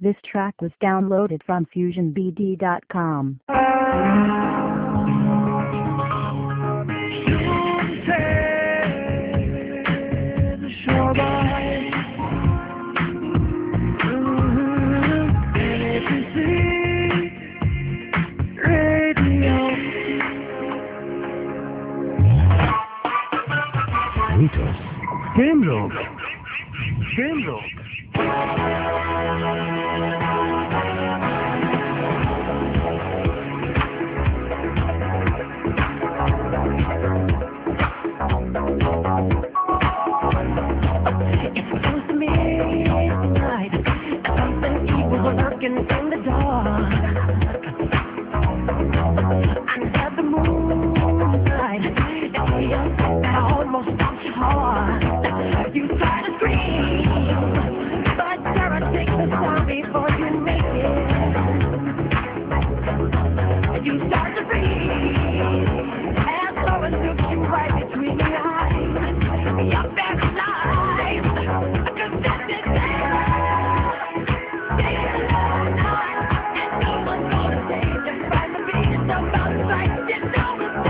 This track was downloaded from FusionBD.com. Game Log. Game Log. It was midnight, something evil was lurking in the dark. Under the moonlight, it almost stopped your heart. You try to scream, but terror takes the sound before you make it. You start to breathe, and so it looks you right between the eyes. You're paralyzed, congested there. And no one's gonna save you from the beast about sight. You know it's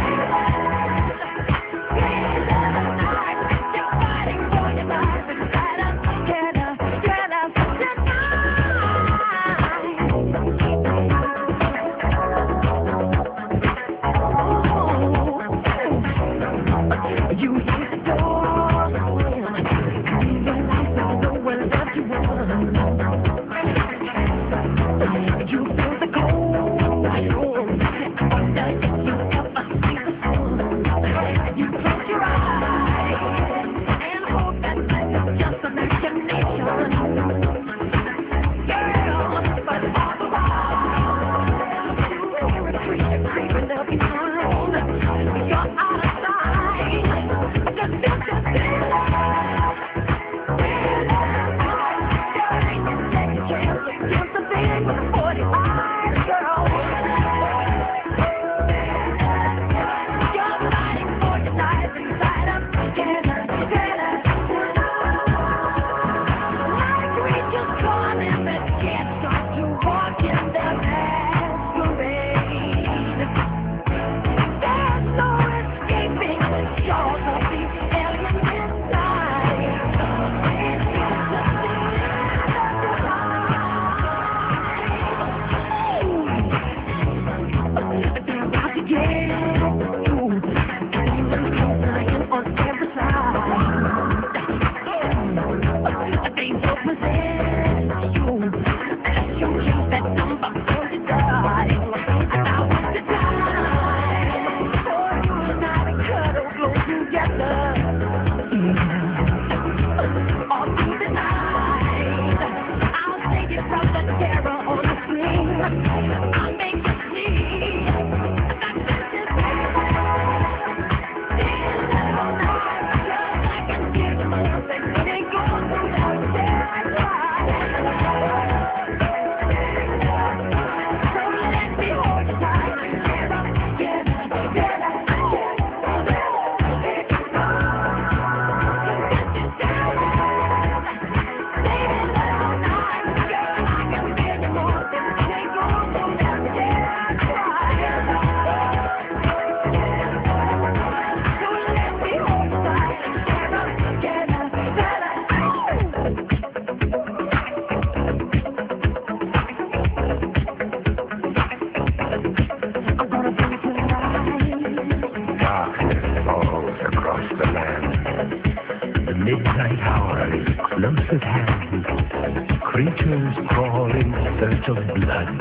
midnight hour is close at hand. Creatures crawl in search of blood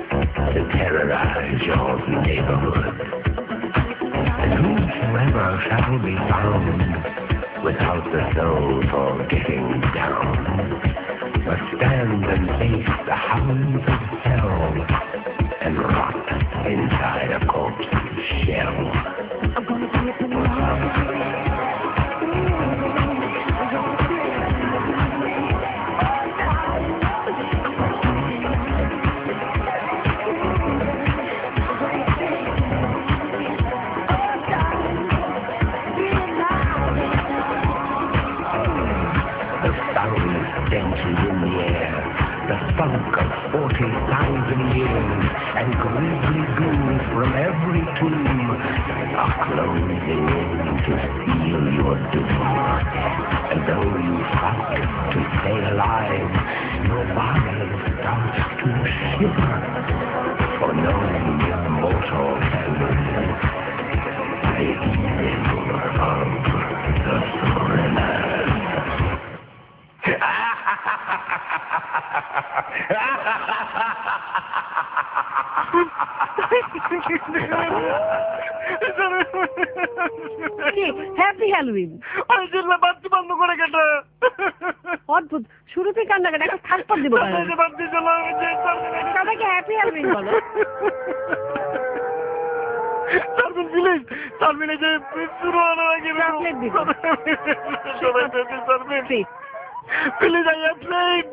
to terrorize your neighborhood. And whosoever shall be found without the soul for getting down must stand and face the hounds of hell and rot inside a corpse's shell. I'm gonna see it tonight. The sound stenches in the air, the funk of 40,000 years, and grisly ghouls from every tomb are closing in to seal your doom. And though you fight to stay alive, your body starts to shiver, for knowing your mortal enemies, the evil of the thrillers. Happy Halloween. বাচ্চা বন্ধ করে কেটে অদ্ভুত, শুরুতেই কান্নাকাটা, একটা থাপ্পড় দিব সবাইকে হ্যাপি হ্যালোউইন বলো। সারমিন প্লিজ, সারমিন এই যে শুরু হওয়ার আগে চকলেট দিব। সবাই পেতে Sharmin please, I have played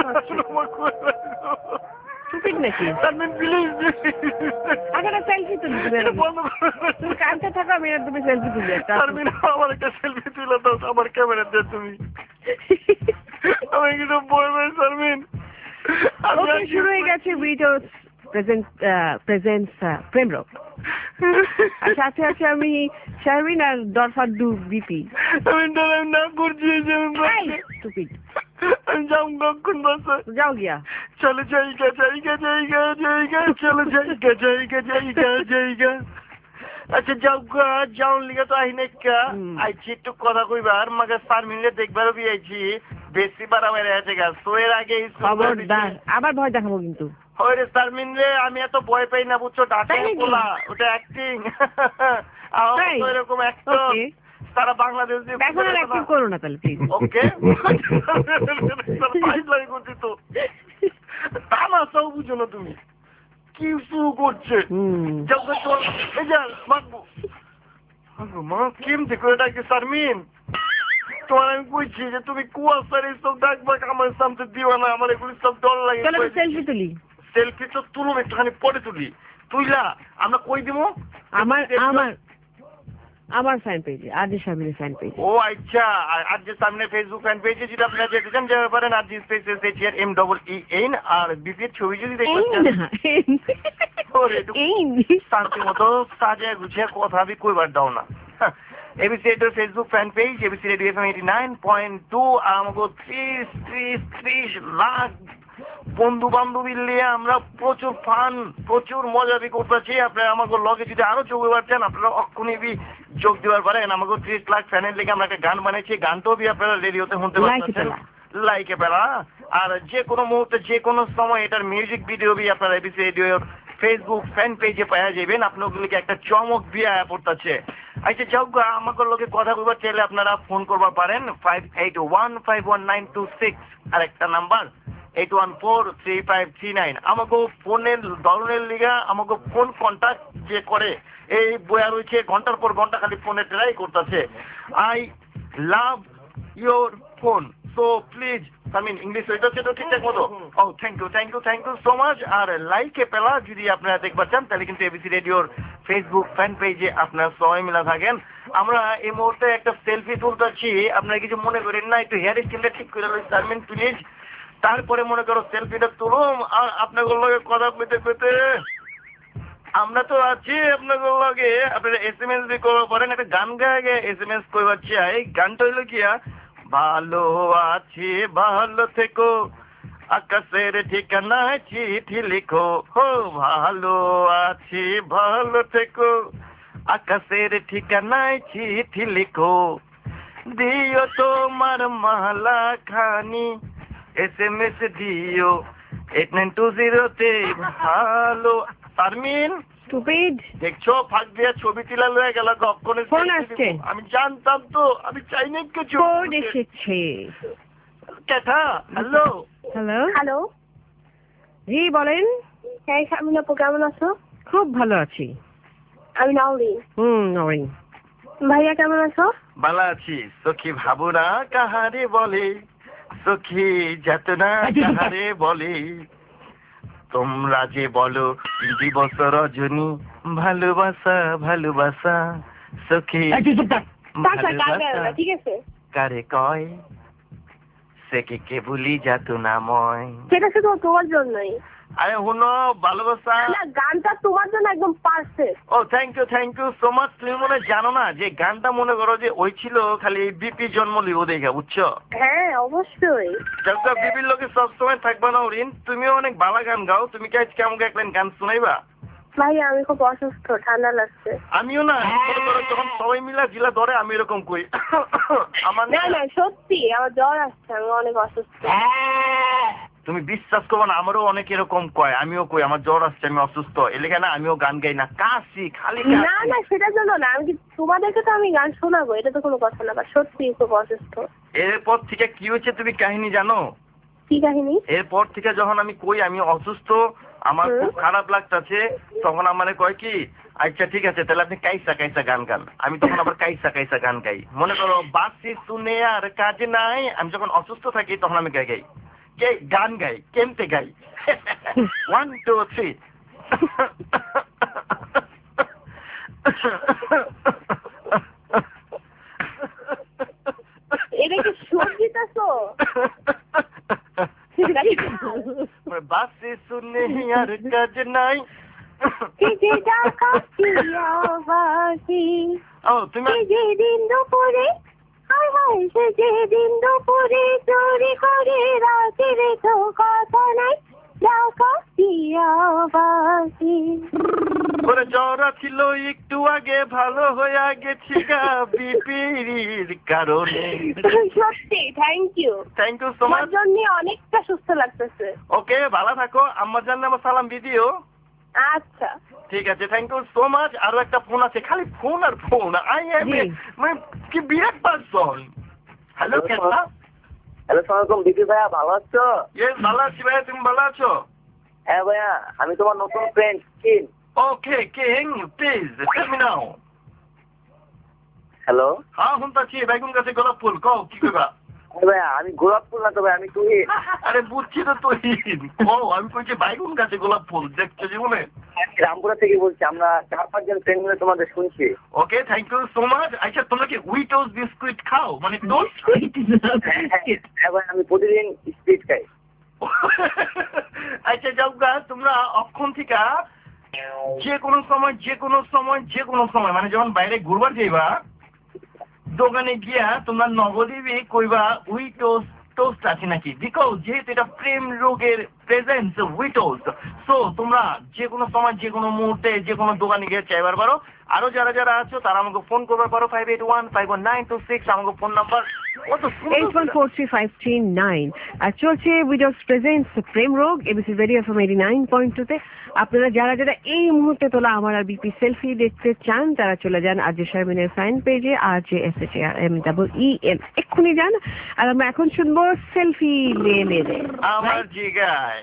stupid নাকি? সারমিন প্লিজ, আগে একটা সেলফি তুলি। তুমি কাঁদতে থাকো, আমি আর তুমি সেলফি তুলি একটা। সারমিন আমার একটা সেলফি তুলে দাও, আমার ক্যামেরা দিয়ে তুমি। আমি কিন্তু বলবেন সারমিন। ওকে, শুরু হয়ে গেছে ভিডিও প্রেজেন্স প্রেমরোগ। আর সাথে আছে আমি শারমিন আর দরফাদ্দু বিপি। আমি না করছি, স্টুপিড। আমি যাও কখন বাসা যাও গিয়া। চলে যাইগা যাইগা যাইগা যাইগা চলে যাইগা যাইগা যাইগা যাইগা। আচ্ছা যাও গা, যাও লিগা তো আহিনে কা আইছি একটু কথা কইবার, মাকে সারমিনলে দেখবারও বি আইছি, বেশি বাড়াবাড়ি আছে গা। সোয়ের আগে খবরদার, আবার ভয় দেখাবো কিন্তু। হয় রে সারমিন রে, আমি এত ভয় পাই না বুঝছো, ডাকে বলা ওটা অ্যাক্টিং। আমার এরকম অ্যাক্টর তারা বাংলাদেশ এখন আর অ্যাক্টিং করো না তাহলে প্লিজ। ওকে পাইপলাইন করছি তো, তামাশাও বুঝো না তুমি কি শুরু করছে। এই যে মাগবো মা কেমতে করে ডাকি সারমিন, তোমার আমি কইছি যে তুমি কুয়াশার এইসব ডাকবা, আমার সামনে দিও না, আমার এগুলি সব ডর লাগে। সেলফি তুলি। সেলফি তো তুলুন, একটুখানি পরে তুলি। তুইলা আমরা কই দিব আমার ফ্যান পেজে, আরজে শারমিনের ফ্যান পেজে। ও আচ্ছা, আরজে শারমিনের ফেসবুক ফ্যান পেজে যেটা আপনারা যেতে চান যেতে পারেন, আরজে স্পেসেস HRMEEN। আর বিপির ছবি যদি দেখতে চান, শান্তি মতো সাজিয়ে গুছিয়ে কথা বি কইবার দাও না। এবিসি রেডিওর Facebook fan page ABC radio FM 89.2। আমাকে 30 লাখ বন্ধু বান্ধবী নিয়ে আমরা প্রচুর ফান, প্রচুর মজা বি করতেছি। আপনারা আমাকে লগে যদি আরো যোগ দিবার চান, আপনারা অক্ষণই বি যোগ দিবার পারেন। আমাকে 30 লাখ ফ্যানের লেগে আমরা একটা গান বানাইছি, গানটাও বি আপনারা রেডিওতে শুনতে পাচ্ছেন, লাইকে পেলা। আর যে কোনো মুহূর্তে যে কোনো সময় এটার মিউজিক ভিডিও বি আপনারা এবিসি রেডিওর ফেসবুক ফ্যান পেজে পাওয়া যাবেন। আপনাগুলিকে একটা চমক বিয়া পড়তেছে। আচ্ছা যাও গা, আমাকে লোকে কথা বলবার চাইলে আপনারা ফোন করবার পারেন 58151926, আর একটা নাম্বার 81435339। আমাকে ফোনের ধরনের লিগা আমাকে ফোন কন্ট্যাক্ট যে করে এই বয়া রয়েছে, ঘন্টার পর ঘন্টা খালি ফোনে ট্রাই করতেছে। I love your phone, so please. English হইতেছে তো ঠিকঠাক মতো? Oh thank you so much. আর লাইকে পেলা যদি আপনারা দেখবার চান তাহলে কিন্তু এবিসি রেডিওর ফেসবুক ফ্যান পেজে আপনারা সবাই মিলা থাকেন। আমরা এই মুহূর্তে একটা সেলফি তুলতেছি, আপনারা কিছু মনে করেন না, একটু হেয়ার স্টাইলটা ঠিক করে লই সারমিন প্লিজ। তারপরে মনে করো সেলফিটা তুলুম, আর আপনাদের লগে কথা পেতে পেতে আমরা তো আছি আপনাদের লগে। আপনারা SMS বি করবার পারেন, একটা গান গায়ে SMS করবার চাই। গানটা হইলো কি, ভালো আছি ভালো থেকো, আকাশের ঠিকানায় চিঠি লিখো। হো ভালো আছি ভালো থেকো, আকাশের ঠিকানায় চিঠি লিখো, দিও তোমার মালা খানি, SMS দিও 8920-তে। ভালো সারমিন স্টুপিড, দেখছো ফাঁক দিয়া ছবি তুলা লয়ে গেল। ফোন আসছে। আমি জানতাম তো, আমি চাই না কিছু। ফোন এসেছে। কেটা? হ্যালো হ্যালো, জি বলেন। হ্যাঁ শারমিন আপু, কেমন আছো? খুব ভালো আছি। আমি নাওরিন। নাওরিন। ভাইয়া কেমন আছো? ভালো আছি। সখী ভাবনা কাহারে বলে, সখী যাতনা কাহারে বলে, তোমরা যে বলো দিবস রজনী, ভালোবাসা ভালোবাসা, সখী ঠিক আছে। কারে কয় तुझसे कि के भूली जा तू ना মই সেটা শুধু তোমার জন্যই। আরে হুনো ভালোবাসা না, গানটা তোমার জন্য একদম perfect. Oh thank you so much. তুমি মনে হয় জানো না যে গানটা মনে করো যে ওই ছিল খালি বিপি জন্ম লিব দেখা, বুঝছো? হ্যাঁ অবশ্যই। যখন বিপির লোকে সবসময় থাকবে না ওরিন, তুমিও অনেক ভালো গান গাও, তুমি কি আজকে আমাকে একটা গান শোনাইবা? ভাই আমি খুব অসুস্থ, ঠান্ডা লাগছে। আমিও না, মনে করো যখন সবাই মিলা জিলা ধরে আমি এরকম করি। আমার না না সত্যি আমার জ্বর আসছে, আমি অনেক অসুস্থ। তুমি বিশ্বাস করবো না, আমারও অনেক এরকম কয়, আমিও কই আমার জ্বর আসছে, আমি অসুস্থ, এলাকা না আমিও গান গাই না, কাশি খালি না না সেটার জন্য না, আমি তোমাদেরকে তো আমি গান শোনাবো, এটা তো কোনো কথা না, বা সত্যি খুব অসুস্থ। এরপর থেকে কি হয়েছে তুমি কাহিনী জানো? কি কাহিনী? এরপর থেকে যখন আমি কই আমি অসুস্থ, আমার খুব খারাপ লাগতেছে, তখন আমার কয় কি আচ্ছা ঠিক আছে তাহলে আপনি কাইসা গান গান। আমি তখন আবার কাইসা গান গাই। মনে করো বাসি শুনে আর কাজ নাই, আমি যখন অসুস্থ থাকি তখন আমি গাই গান গাই, কেমতে গাই 1 2 3 এটা কি সর্দিতাছো? বাসি শুনে আর কাজ নাই ও তুমি যেদিন দুপুরে যেদিন দুপুরে চুরি করে রাতের তো কথা নাই জ্বর ছিল একটু আগে, ভালো হয়ে গেছি গা বিপির কারণে। সত্যি থ্যাংক ইউ সো মাচ, জন্য অনেকটা সুস্থ লাগতেছে। ওকে ভালো থাকো, আম্মার জন্য আমার সালাম দিদিও। আচ্ছা ঠিক আছে, থ্যাংক ইউ সো মাচ। আরো একটা ফোন আছে, খালি ফোন আর ফোন। আই এম মানে কি বিরাট পারসন। হ্যালো কেমন? হ্যালো সালাম বিপি ভাইয়া, ভালো আছো? ইয়েস ভালো আছি ভাইয়া, তুমি ভালো আছো? হ্যাঁ ভাইয়া, আমি তোমার নতুন ফ্রেন্ড কিন। Okay king please tell me now. Hello হ্যাঁ শুনতাছি, বেগুন গাছে গোলাপ ফুল, কও কি কইবা? ভাইয়া আমি গোলাপ ফুল না তো ভাই, আমি তুহিন। আরে বুঝছি তো তুহিন, ও আমি কইছি বাইগুন গাছে গোলাপ ফুল দেখছো জীবনে? আমি রামপুরা থেকে বলছি, আমরা 4-5 জন ফ্রেন্ড মিলে তোমাদের শুনছি। Okay thank you so much. আচ্ছা তোমরা কি উইটোস বিস্কুট খাও, মানে টোস্ট? হ্যাঁ ভাই, আমি প্রতিদিন স্পিড খাই। আচ্ছা যাও গা, তোমরা অক্ষণ থেকে যে কোনো সময় মানে যখন বাইরে ঘুরবার যাইবা, দোকানে গিয়া তোমরা নগদিবি কইবা উইটোস টোস্ট আছে নাকি, বিকজ যেহেতু এটা প্রেম রোগের প্রেজেন্স উইটোস, সো তোমরা যে কোনো সময় যে কোনো মুহূর্তে যে কোনো দোকানে গিয়ে চাইবার পারো। আরো যারা আছো তারা আমাকে ফোন করবার পারো 581-51926 আমাকে ফোন নাম্বার 81435339। আর চলছে উইডোজ প্রেজেন্টস প্রেম রোগ এবিসি রেডিও এফএম 89.2 তে। আপনারা যারা এই মুহূর্তে তোলা আমার আর বিপি সেলফি দেখতে চান তারা চলে যান আরজে শারমিনের ফ্যান পেজে RJSHARMEEM, এক্ষুনি যান। আর আমরা এখন শুনবো সেলফি লে আমার জিগায়।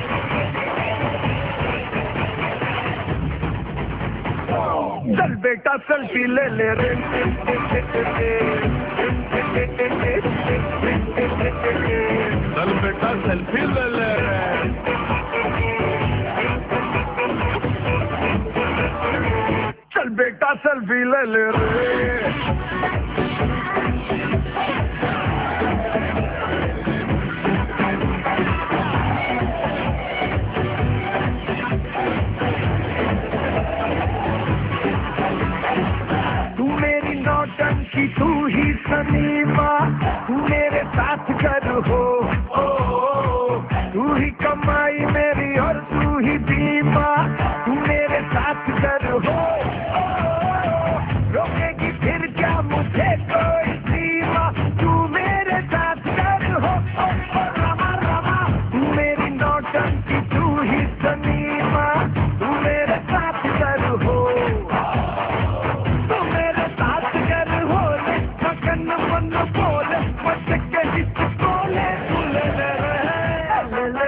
बेटा सेल्फी ले ले रे चल बेटा सेल्फी ले ले रे चल बेटा सेल्फी ले ले रे तू ही सनीमा तू मेरे साथ कर हो तू ही कमाई मेरी और तू ही बीमा तू मेरे साथ कर हो रोकेगी फिर क्या मुझे कोई सीमा तू मेरे साथ कर हो रमा रमा तू मेरी नौटंकी तू ही सनीमा तू मेरे साथ कर हो बोले मत कहीं बोले ले ले ले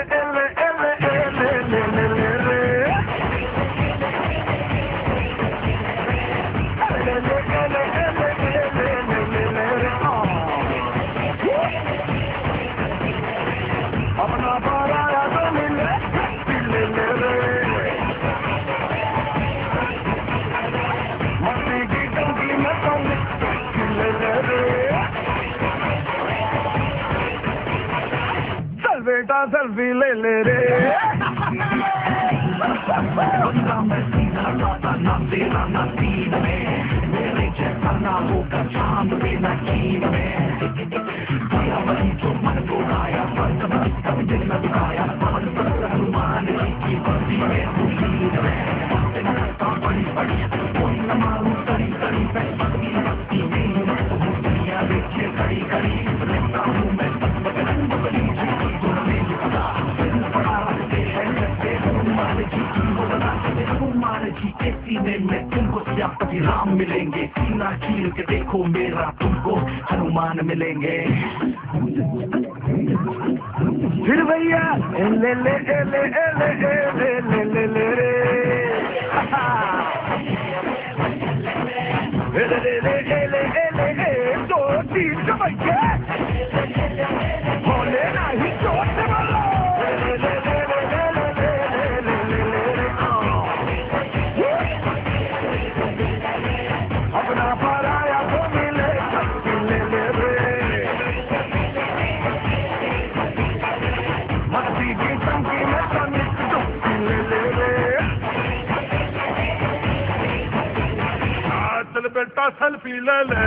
अपना बारा ले ले मस्ती की टंकी में ले ले बेटा सेल्फी ले ले रे बंदा मैं सीधा लाता ना तेरा ना तीन में मेरे जैसा ना होगा चांद में ना कीन में दिया वही जो मन को गाया सब दिल में दुखाया हनुमान की बस्ती में उम्मीद में बड़ी बड़ी कोई न मालूम कड़ी कड़ी बस्ती बस्ती में दुनिया देखिए कड़ी कड़ी रहता हूँ मैं रंग बली सीने में तुमको सियापति राम मिलेंगे सीना चीर के देखो मेरा तुमको हनुमान मिलेंगे फिर भैया ले ले ले ले ले ले ले ले ले रे दो तीन भैया बोले नहीं जोर से बोलो अपना पराया को मिले ले ले रे मस्ती की टंकी में ले ले रे चल बेटा सेल्फी ले ले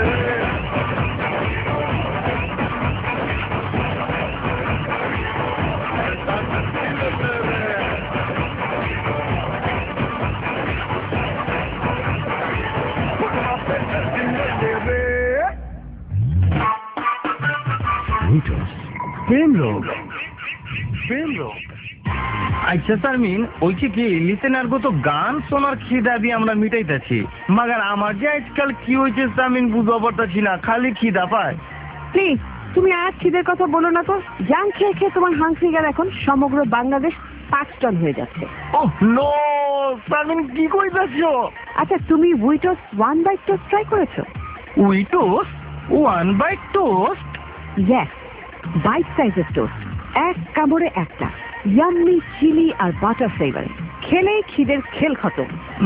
প্রেম রোগ আচ্ছা শারমিন ওইছে কি লিসেনার তো গান শোনার খিদা দিয়ে আমরা মিটাইতেছি মাগার আমার যে আজকাল কি হয়েছে শারমিন বুঝতে পারতাছি না খালি খিদা পায় প্লিজ তুমি আর খিদের কথা বলো না তো জাং খেয়ে খেয়ে তোমার হাংফিগার এখন সমগ্র বাংলাদেশ 5 টন হয়ে যাচ্ছে ওহ নো শারমিন কি কইতাছো আচ্ছা তুমি উইটোস 1 বাইট টোস্ট ট্রাই করেছো উইটোস 1 বাইট টোস্ট ইয়েস বাইট সাইজের টোস্ট এক কামড়ে একটা ইয়াম্মি চিলি আর বাটার ফ্লেভার খেলেই খিদের খেল খতম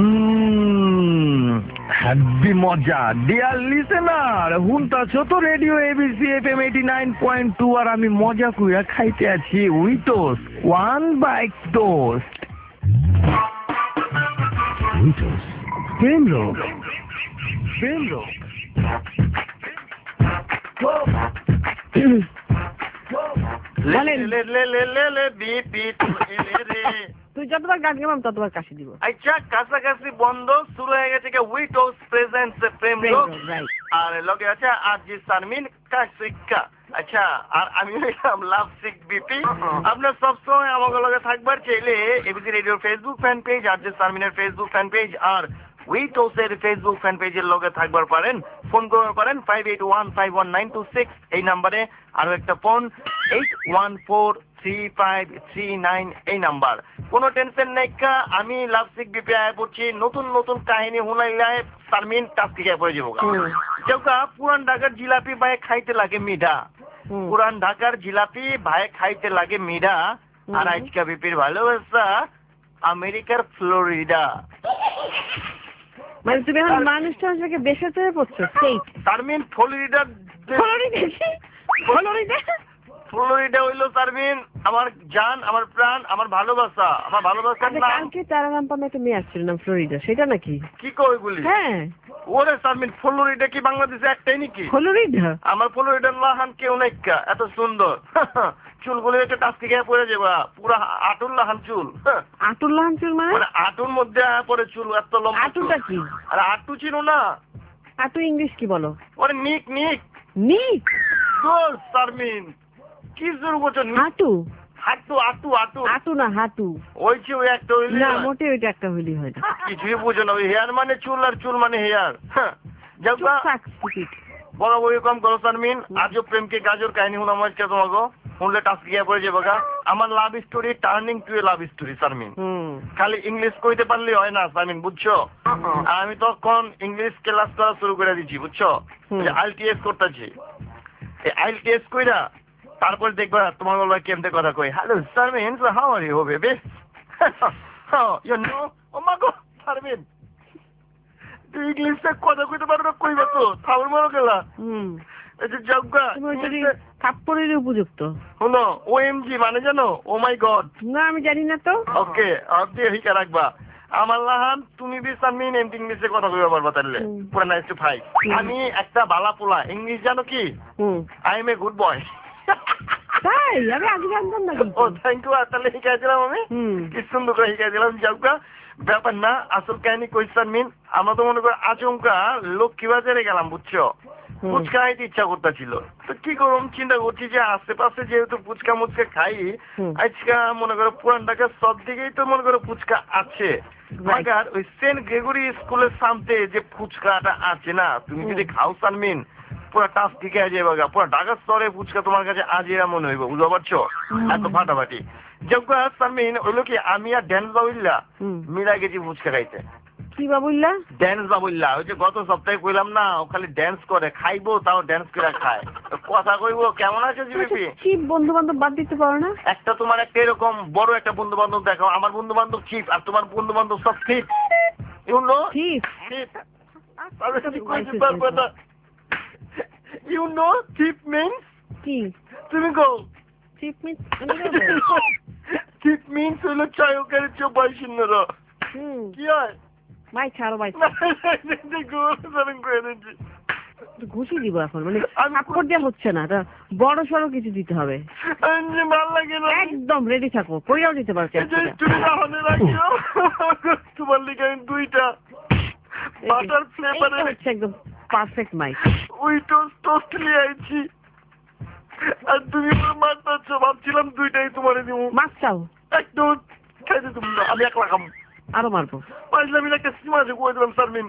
হ্যাপি মজা ডিয়ার লিসেনার হুনতাছো তো রেডিও এবিসি এফএম 89.2 আর আমি মজা কইরা খাইতে আছি উইটোস 1 বাইট টোস্ট উইটোস প্রেম রোগ তুই যতবার গান গাম ততবার কাশি দিব আচ্ছা কাছাকাছি বন্ধ শুরু হয়ে গেছে উইটোস প্রেজেন্টস প্রেম রোগ আর লগে আছে আজি শারমিন কাশিকা আচ্ছা আর আমি হইলাম লাভ সিক বিপি আপনার সবসময় আমার লগে থাকবার চাইলে এবিসি রেডিওর ফেসবুক ফ্যান পেজ আর যে শারমিনের ফেসবুক ফ্যান পেজ আর উইটোসের ফেসবুক ফ্যান পেজের লগে থাকবার পারেন, ফোন করবার পারেন 58151926 এই নাম্বারে। আরো একটা ফোন 81435339 এই নাম্বার। কোনো টেনশন নাই কা, আমি লাভসিক বিপে আয় পড়ছি, নতুন নতুন কাহিনী হুনাইলায় শারমিন টাস্কিকে পড়ে যাবো। যেটা পুরান ঢাকার জিলাপি ভাই খাইতে লাগে মিঠা, পুরান ঢাকার জিলাপি ভাই খাইতে লাগে মিঠা, আর আজকা বিপির ভালোবাসা আমেরিকার ফ্লোরিডা। মানে তুমি এখন মানুষটাকে বেসাতে পড়ছো স্টেট শারমিন ফ্লোরিডা। ফ্লোরিডা হইলো শারমিন আমার জান, আমার প্রাণ, আমার ভালোবাসা, আমার ভালোবাসার নাম। কালকে তারারামপামে একটা মেয়ে আসছিল নাম ফ্লোরিডা, সেটা নাকি? কি কই বলি? হ্যাঁ। ওরে শারমিন ফ্লোরিডা কি বাংলাদেশে একটাই নাকি? ফ্লোরিডা আমার ফ্লোরিডার লাহান কেউ নাইকা এত সুন্দর। চুলগুলো একটা টাস্কি গায়ে পড়ে যাবা, পুরা আটুর লাহান চুল। আটুর লাহান চুল মানে? আটুর মধ্যে পরে চুল এত লম্বা। আটুটা কি? আর আটু ছিল না? আটু ইংলিশ কি বলো? ওরে নিক নিক নিক গোল শারমিন কি জোর বলছো? হাঁটু হাঁটু আটু আটু আটু না হাঁটু। ওই যে ওই একটা হইলি না মোটে ওইটা একটা হইলি হয় না। কিছুই বুঝো না, ওই হেয়ার মানে চুল আর চুল মানে হেয়ার। বড় বই কম করো শারমিন, আজও প্রেমকে গাজর কাহিনী শুনাম আজকে তোমাকে, শুনলে টাস্কি গিয়ে পড়ে যাবে গা। আমার love story turning to a love story Sharmin. খালি ইংলিশ কইতে পারলে হয় না শারমিন, বুঝছো? আমি তখন ইংলিশ ক্লাস করা শুরু করে দিচ্ছি, বুঝছো? আইএলটিএস করতেছি, এই আইএলটিএস কইরা তারপর দেখবা তোমার বলবা কেমতে কথা কই। Hello Sharmin, how are you baby? You know ও মা গো শারমিন তুই ইংলিশে কথা কইতে পারো না, কইবা তো থাউর মারো গেলা। এই যে জগ্গা থাপ্পড়ের উপযুক্ত হলো ওএমজি মানে জানো? Oh my god. না আমি জানি না তো। ওকে আপনি হিকা রাখবা আমার লাহান, তুমি বি শারমিন এমনি ইংলিশে কথা কইবা পারবা তাহলে পুরো নাইস টু ফাইভ। আমি একটা বালা পোলা, ইংলিশ জানো কি? I am a good boy. তাই? আমি আগে জানতাম না। ও থ্যাংক ইউ, তাহলে শিখাইছিলাম আমি, কি সুন্দর করে শিখাইছিলাম। জগ্গা ব্যাপার না, আসল কাহিনী কই শারমিন, আমরা তো মনে করো আচমকা লক্ষ্মী বাজারে গেলাম, বুঝছো? ফুচকা খাইতে ইচ্ছা করতেছিল, তো কি করুম চিন্তা করছি যে আশেপাশে যেহেতু ফুচকা মুচকা খাই, আজকা মনে করো পুরান ঢাকার সব দিকেই তো মনে করো ফুচকা আছে, মাগার ওই সেন্ট গ্রেগরি স্কুলের সামনে যে ফুচকাটা আছে না, তুমি যদি খাও শারমিন পুরা টাস টিকে যাবে গা, পুরা ঢাকার শহরে ফুচকা তোমার কাছে আজ এরা মনে হইব, বুঝতে পারছো? এত ফাটাফাটি। জগ্গা শারমিন ওইলো কি আমি আর ড্যান্স বাবুল্লা মিলা গেছি ফুচকা খাইতে। কি বাবুল্লা? ড্যান্স বাবুল্লা, ওই যে গত সপ্তাহে কইলাম না, ও খালি ড্যান্স করে, খাইবো তাও ড্যান্স করে খায়, কথা কইবো কেমন আছে জিবিপি? চিপ বন্ধু বান্ধব বাদ দিতে পারো না? একটা তোমার একটা এরকম বড় একটা বন্ধু বান্ধব দেখাও, আমার বন্ধু বান্ধব চিপ আর তোমার বন্ধু বান্ধব সব cheap, you know cheap cheap. You know cheap means কি? তুমি গো চিপ মিন্স চিপ মিন্স হলো চায়কের চোপাই শূন্যরা। কি হয় ভাই ছাড়ো ভাই, ঘুষি দিব এখন, মানে থাপ্পড় দেওয়া হচ্ছে না, বড় সড়ো কিছু দিতে হবে। ভাল লাগে না, একদম রেডি থাকো, কইরাও দিতে পারছি। তোমার লিখে দুইটা বাটার ফ্লেভারের হচ্ছে একদম পারফেক্ট মাইক, ওই টোস্ট নিয়ে আইছি, আর তুমি মারতেছ, ভাবছিলাম দুইটাই তোমার দিব। মাছ চাও? একদম খাইতে তুমি না, আমি একলা খাম। আরো মারবো। পাইলাম একটা সীমা আছে কয়ে দিলাম শারমিন,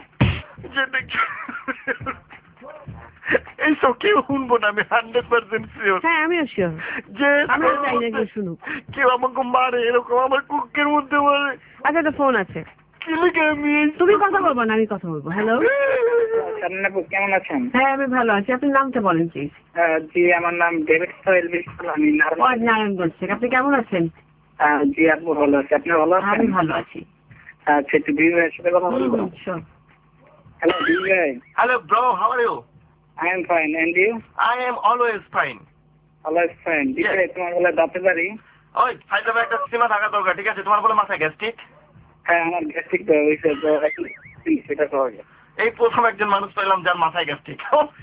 এইসব কেউ শুনবো না, আমি 100% শিওর। হ্যাঁ আমিও শিওর যে আমি চাই না কেউ শুনুক, কেউ আমাকে মারে এরকম, আমার কুকের মধ্যে মারে। আচ্ছা একটা ফোন আছে, কি লিখে আমি তুমি কথা বলবো না আমি কথা বলবো। হ্যালো কেমন আছেন? হ্যাঁ আমি ভালো আছি, আপনি নামটা বলেন প্লিজ। জি আমার নাম ডেভিড সোহেল বিশ্বাস, আমি নারায়ণগঞ্জ থেকে। আপনি কেমন আছেন? জি আপু ভালো আছি, আপনি ভালো আছেন? আমি ভালো আছি। আচ্ছা একটু বিউ ভাইয়ের সাথে কথা বলবো? হ্যালো বিউ ভাই। Hello bro, how are you? I am fine, and you? I am always fine. Always fine. বিউ ভাই তোমার বলে দাঁতে পারি? ওই ফাইদাবে একটা সীমা থাকা দরকার, ঠিক আছে? তোমার বলে মাথায় গ্যাস্ট্রিক? হ্যাঁ আমার গ্যাস্ট্রিক তো হয়েছে, তো সেটা সহজ। এই প্রথম একজন মানুষ পেলাম যার মাথায় গ্যাস্ট্রিক।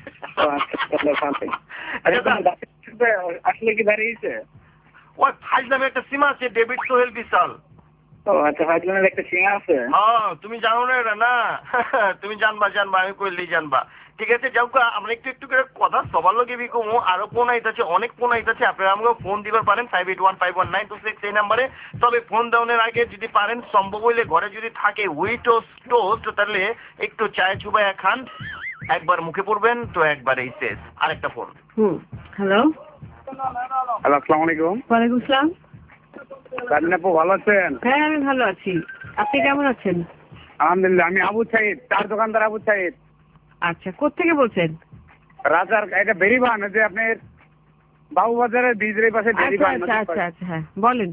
আসলে কি দাঁড়িয়েছে? ওই ফাইদাবে একটা সীমা আছে, ডেভিড সোহেল বিশাল। ও আচ্ছা, ফাইজলামের একটা সীমা আছে। হ্যাঁ তুমি জানো না এটা? না তুমি জানবা, আমি কইলেই জানবা। ঠিক আছে যাও আমরা একটু একটু করে কথা সবার লোকে বিকমু আরো ফোন আইতাছে অনেক ফোন আইতাছে আপনারা আমাকে ফোন দিবার পারেন 58151926 এই নাম্বারে তবে ফোন দেওয়ার আগে যদি পারেন সম্ভব হইলে ঘরে যদি থাকে উইটোস টোস্ট তাহলে একটু চায় চুবাইয়া খান একবার মুখে পড়বেন তো একবারেই শেষ আরেকটা ফোন হ্যালো হ্যালো আসসালামু আলাইকুম ওয়ালাইকুম আসসালাম সাদিন আপু ভালো আছেন? হ্যাঁ আমি ভালো আছি আপনি কেমন আছেন? আলহামদুলিল্লাহ আমি আবু সাইদ চার দোকানদার আবু সাইদ আচ্ছা কোত্থেকে বলছেন? রাজার এটা বেরিবান যে আপনার বাবুবাজারের ব্রিজের পাশে বেরিবান আচ্ছা আচ্ছা আচ্ছা হ্যাঁ বলেন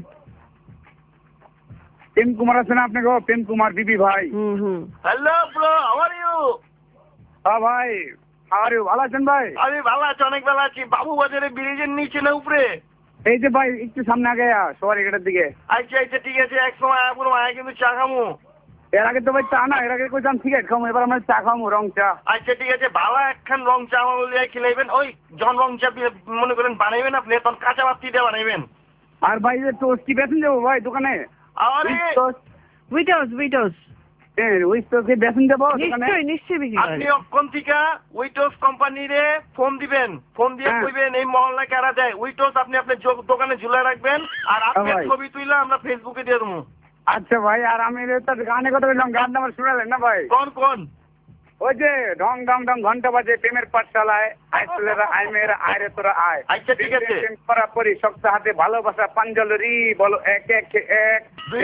প্রেম কুমার আছে না আপনাকে প্রেম কুমার বিবি ভাই hello bro how are you হ্যাঁ ভাই আর ভালো আছেন ভাই? আমি ভালো আছি অনেক ভালো আছি বাবু বাজারে ব্রিজের নিচে না উপরে এই যে ভাই একটু সামনে আগে সবার এটার দিকে আচ্ছা আচ্ছা ঠিক আছে এক সময় পুরো মায়া কিন্তু চা খামু এর আগে তো ভাই চা না এর আগে কইতাম সিগারেট খামু এবার আমরা চা খামু রং চা আচ্ছা ঠিক আছে ভালো একখান রং চা আমার বলে খেলাইবেন ওই জন রং চা মনে করেন বানাইবেন আপনি তখন কাঁচা বাতি দিয়ে বানাইবেন আর ভাই যে টোস্ট কি বেতন দেবো ভাই দোকানে আরে উইটোস ওই তো কি বেতন দেবো দোকানে নিশ্চয়ই বিক্রি আপনি করেন অক্ষণ থেকে উইটোস কোম্পানিরে ফোন দিবেন ফোন দিয়ে হ্যাঁ। কইবেন এই মহল্লা কারা দেয় উইটোস আপনি আপনার দোকানে ঝুলে রাখবেন আর আপনার ভাই। ছবি তুইলা আমরা ফেসবুকে দিয়ে দেবো আচ্ছা ভাই আর আমি তো গানে কথা বললাম গান আমার শুনালেন না ভাই কোন ওই যে ঢং ঢং ঢং ঘন্টা বাজে প্রেমের পাঠশালায় আয় ছেলেরা আয় মেয়েরা আয় রে তোরা আয় আচ্ছা ঠিক আছে প্রেম করা পরি শক্ত হাতে ভালোবাসা পাঞ্জলরি বলো এক এক এক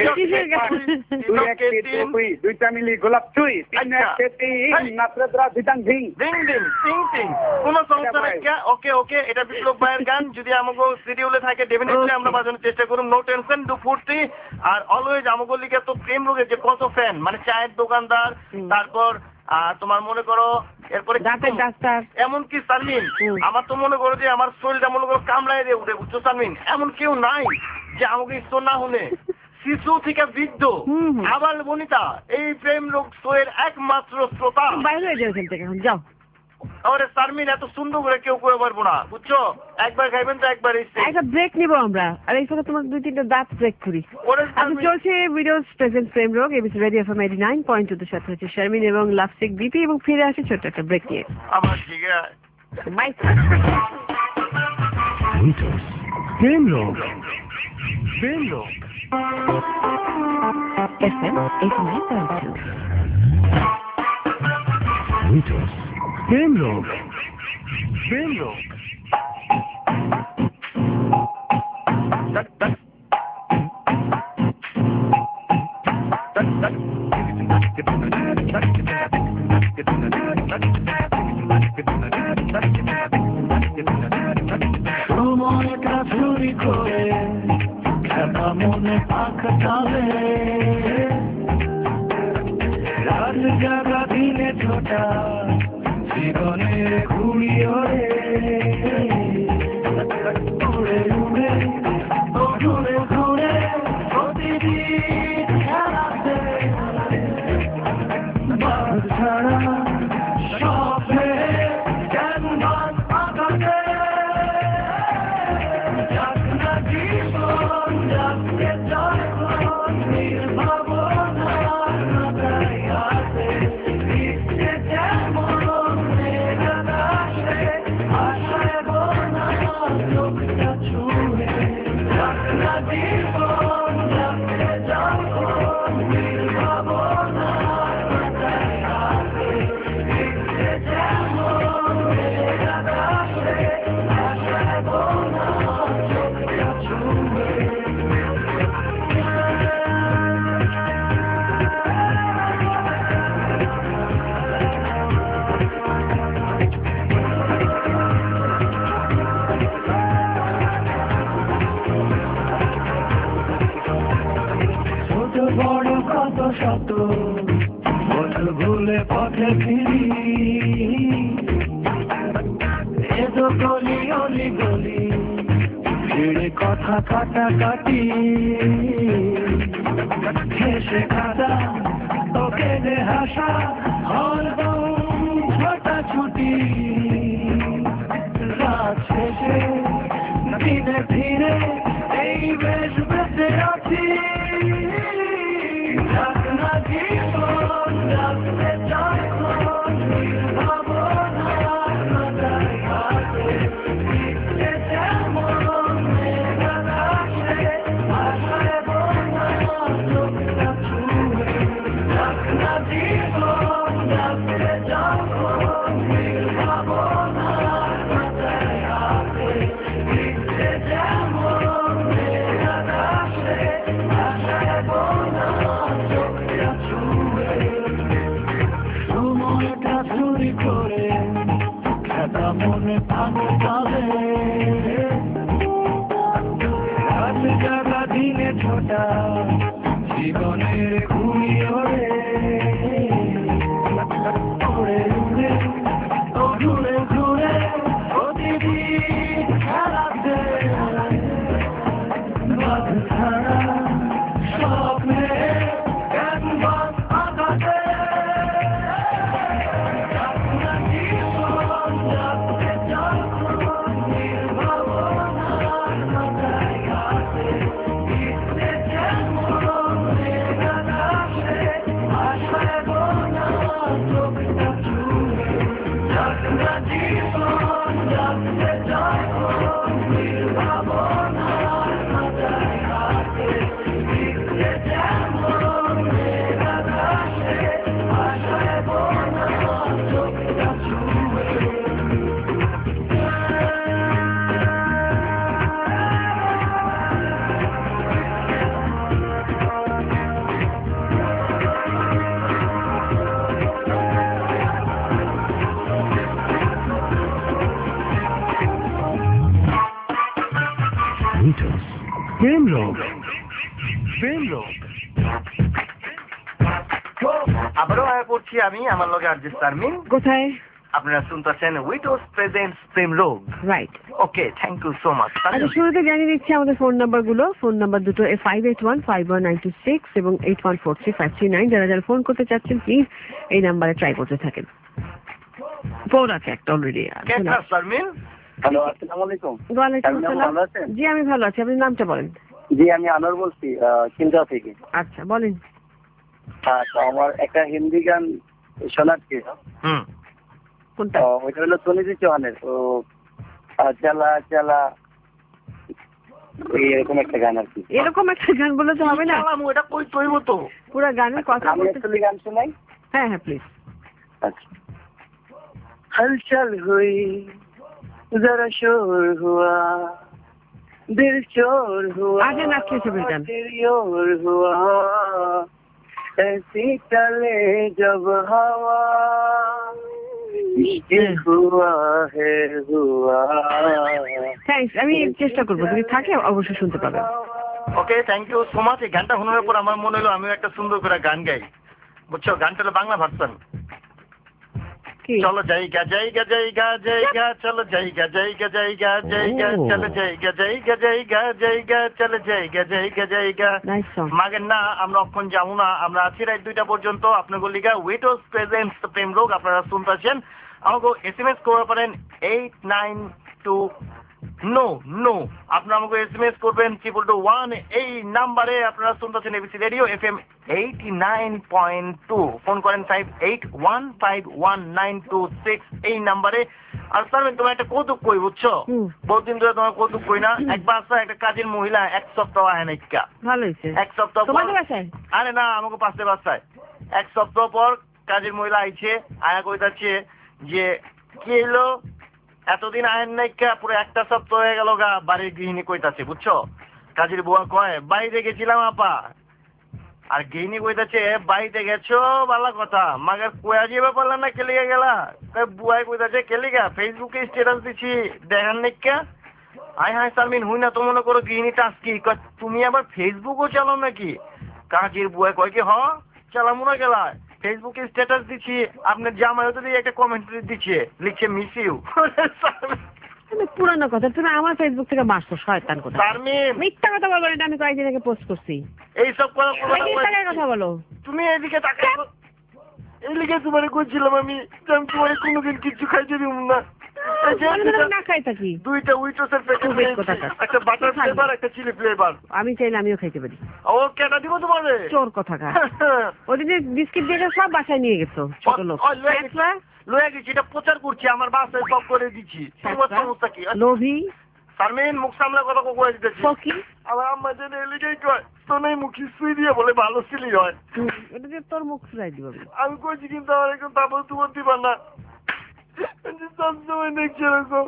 দুইটা মিলি গোলাপ চুই তিন এক তিন নাত্রদ্রা দিতাং ধিং ডিং ডিং টিং টিং কোনো সমস্যা নাই ওকে ওকে এটা বিপ্লব ভাইয়ের গান যদি আমাকে শিডিউলে থাকে ডেফিনেটলি আমরা বাজানোর চেষ্টা করুন নো টেনশন ডু ফুর্তি আর অলওয়েজ আমাকে লিখে তো প্রেম রোগের যে কত ফ্যান মানে চায়ের দোকানদার তারপর তোমার মনে করো এরপরে ডাক্তার এমনকি সালমিন আমার তো মনে করো যে আমার শরীরটা মনে করো কামড়ায় দিয়ে উঠে বুঝছো সালমিন এমন কেউ নাই যে আমাকে ইস্তর না শুনে শিশু থেকে বৃদ্ধ আবার বনিতা এই প্রেম রোগ শোয়ের একমাত্র শ্রোতা বাইরে হয়ে যাও এখান থেকে এখন যাও আরে সালমিন এত সুন্দর করে কেউ করে পারবো না বুঝছো একবার খাইবেন তো একবার একটা ব্রেক নিব আমরা আর এই সময় তোমার 2-3টা দাঁত ব্রেক করি আমি চলছে ভিডিওস প্রেজেন্ট প্রেম রোগ এবিসি রেডিও এফএম 89.2 এর সাথে হচ্ছে শারমিন এবং লাভসিক বিপি এবং ফিরে আসে ছোট্ট একটা ব্রেক নিয়ে আমার ঠিক আছে বাই প্রেম রোগ FM 89.2. প্রেম রোগ সময়টা চুরি করে খেপা মনে পাখ চালে রাত জাগা দিনে ছোটা জীবনের ঘুড়ি ওরে উড়ে উড়ে ঘুরে ঘুরে প্রতিদিন খেলাতে বাদ ছাড়া স্বপ্নে ক্যানভাস আঁকাতে যাত্রা জীবন যাচ্ছে যখন নির্ভাবনার মাথায় আসে ইচ্ছে যেমন মেঘাকাশে আশায় বোনা চোখটা ছুঁয়ে যাত্রা জীবন যাচ্ছে যখন নির্ভাবনার মাথায় আসে ইচ্ছে যেমন মেঘাকাশে আশায় বোনা চোখটা ছুঁয়ে ছোট বড় কত শত বছর ভুলে পথে ফিরি এ তো গলি অলি গলি ভিড়ে কথা কাটাকাটি হেসে কাটা তোকে দে হাসা হরদম ছোটাছুটি রাত শেষে ধীরে ধীরে এই বেশ বেঁচে আছি যাত্রা জীবন যাচ্ছে যখন নির্ভাবনা মনে পাগল যাবে রাত জাগা দিনে ছোটা জীবনের ঘুরি ওরে ঘুরে ঘুরে ও ঘুরে ঘুরে প্রতিদিন খেলাতে বাদ ছাড়া স্বপ্নে ক্যানভাস আকাশে প্রেম রোগ প্রেম রোগ আবারও আয়া পড়ছি আমি আমার লগে আরজে শারমিন। কোথায়? আপনারা শুনতেছেন উইটোস presents Prem Rog. Right. Okay, thank you so much. আচ্ছা, শুরুতে জানিয়ে দিচ্ছি আমাদের ফোন নাম্বারগুলো। ফোন নাম্বার দুটো 581-51926 এবং 8143-539। যারা যারা ফোন করতে চাচ্ছেন প্লিজ এই নাম্বারে ট্রাই করতে থাকেন। ফোন আছে একটা অলরেডি। শারমিন, হ্যালো, আসসালামু আলাইকুম। ওয়ালাইকুম আপনি আসসালাম। ভালো আছেন? জি আমি ভালো আছি, আপনি নামটা বলেন। জি, আমি আনোয়ার বলছি কিনজা থেকে। আচ্ছা বলেন। হ্যাঁ, তো আমার একটা হিন্দি গান শোনার ছিল। কোনটা? ওইটা হলো সুনিধি চৌহানের। তো চালা চালা এরকম একটা গান আর কি। এরকম একটা গান বলে তো হবে না, ওটা কই তৈব তো পুরো গানের কথা আমি বলতে। একটু গান শোনাই। হ্যাঁ হ্যাঁ প্লিজ। अच्छा हलचल हुई जरा शोर हुआ दिल चोर हुआ आगे नाचने से बेटा। तेरी ओर हुआ ऐसी चले जब हवा इश्क हुआ है हुआ। থ্যাঙ্কস, আমি চেষ্টা করবো, যদি থাকে অবশ্যই শুনতে পাবেন। Okay, thank you so much. এই গানটা শোনার পর আমার মনে হলো আমিও একটা সুন্দর করে গান গাই, বুঝছো? গানটা হলো বাংলা ভার্সন। চলো জায়গা জায়গা জায়গা জায়গা চলো জায়গা জায়গা জায়গা জায়গা চলো জায়গা জায়গা জায়গা জায়গা চলো জায়গা জায়গা জায়গা। মাগের না, আমরা অক্ষণ যাবো না, আমরা আছি রাত 2টা পর্যন্ত। আপনাদের লিগা উইটোস প্রেজেন্টস প্রেম রোগ আপনারা শুনতেছেন। আমাকে SMS করতে পারেন 892 নো নো। আপনারা আমাকে SMS করবেন 222 এই নাম্বারে। আপনারা শুনতেছেন এবিসি রেডিও FM 89.2। ফোন করেন 58151926 এই নাম্বারে। আর স্যার তোমার একটা কৌতুক কই, বুঝছো? বহুদিন ধরে তোমার কৌতুক কই না। একবার আসা একটা কাজের মহিলা 1 সপ্তাহ আয় না। ভালো হয়েছে। 1 সপ্তাহ তোমাদের বাসায়? আরে না, আমাকে পাশে বাসায় 1 সপ্তাহ পর কাজের মহিলা আইছে। আয়া কইতাছে যে কি হলো এতদিন আয়ের নাইকা, পুরো 1 সপ্তাহ হয়ে গেল গা। বাড়ির গৃহিণী কইতাছে, বুঝছো? কাজের বুয়া কয় বাইরে গেছিলাম আপা। আর গৃহিণী কইতাছে বাড়িতে গেছো ভালো কথা, মাগার কয়া যাবে পারলাম না, কেলিগা গেলা? বুয়াই কইতাছে কেলিগা ফেসবুকে স্ট্যাটাস দিছি দেখার নাইকা। আয় হায় শারমিন, হুই না তো মনে করো গৃহিণীটা আজকে তুমি আবার ফেসবুকও চালাও নাকি? কাজের বুয়া কয় কি হ চালামু না গেলা, ফেসবুকে স্ট্যাটাস দিচ্ছি, আপনার জামাই হতে দিয়ে একটা কমেন্ট দিচ্ছে, লিখছে মিস ইউ। পুরানো কথা, তুমি আমার ফেসবুক থেকে মারছো শয়তান কথা। মিথ্যা কথা বলবো, এটা আমি কয়েকদিন আগে পোস্ট করছি। এইসব কথা বলো তুমি। এদিকে তাকাও, এই লিখে তোমার কইছিলাম আমি তোমার কোনোদিন কিছু খাইতে দিব না। না খাই থাকি 2টা উইটোসের প্যাকেট, একটা বাটার ফ্লেভার একটা চিলি ফ্লেভার। আমি চাইলে আমিও খাইতে পারি। ও কেটা দিব তোমারে? চোর কথা কা। ওদিকে বিস্কিট দিয়ে সব বাসায় নিয়ে গেছো ছোট লোক। লয়ে গেছি, এটা প্রচার করছি, আমার বাসায় সব করে দিচ্ছি। তোমার সমস্যা কি? লোভী শারমিন, মুখ সামলা কথা কয়ে দিতেছি। ফকি আমার আম্মা যেন এলিগেই কয় তো নেই মুখি সুই দিয়ে বলে ভালো ছিলি হয়। এটা যে তোর মুখ ফুরাই দিব আমি কইছি, কিন্তু আমার এখন তারপর তোমার দিবা না। সবসময় দেখছি এরকম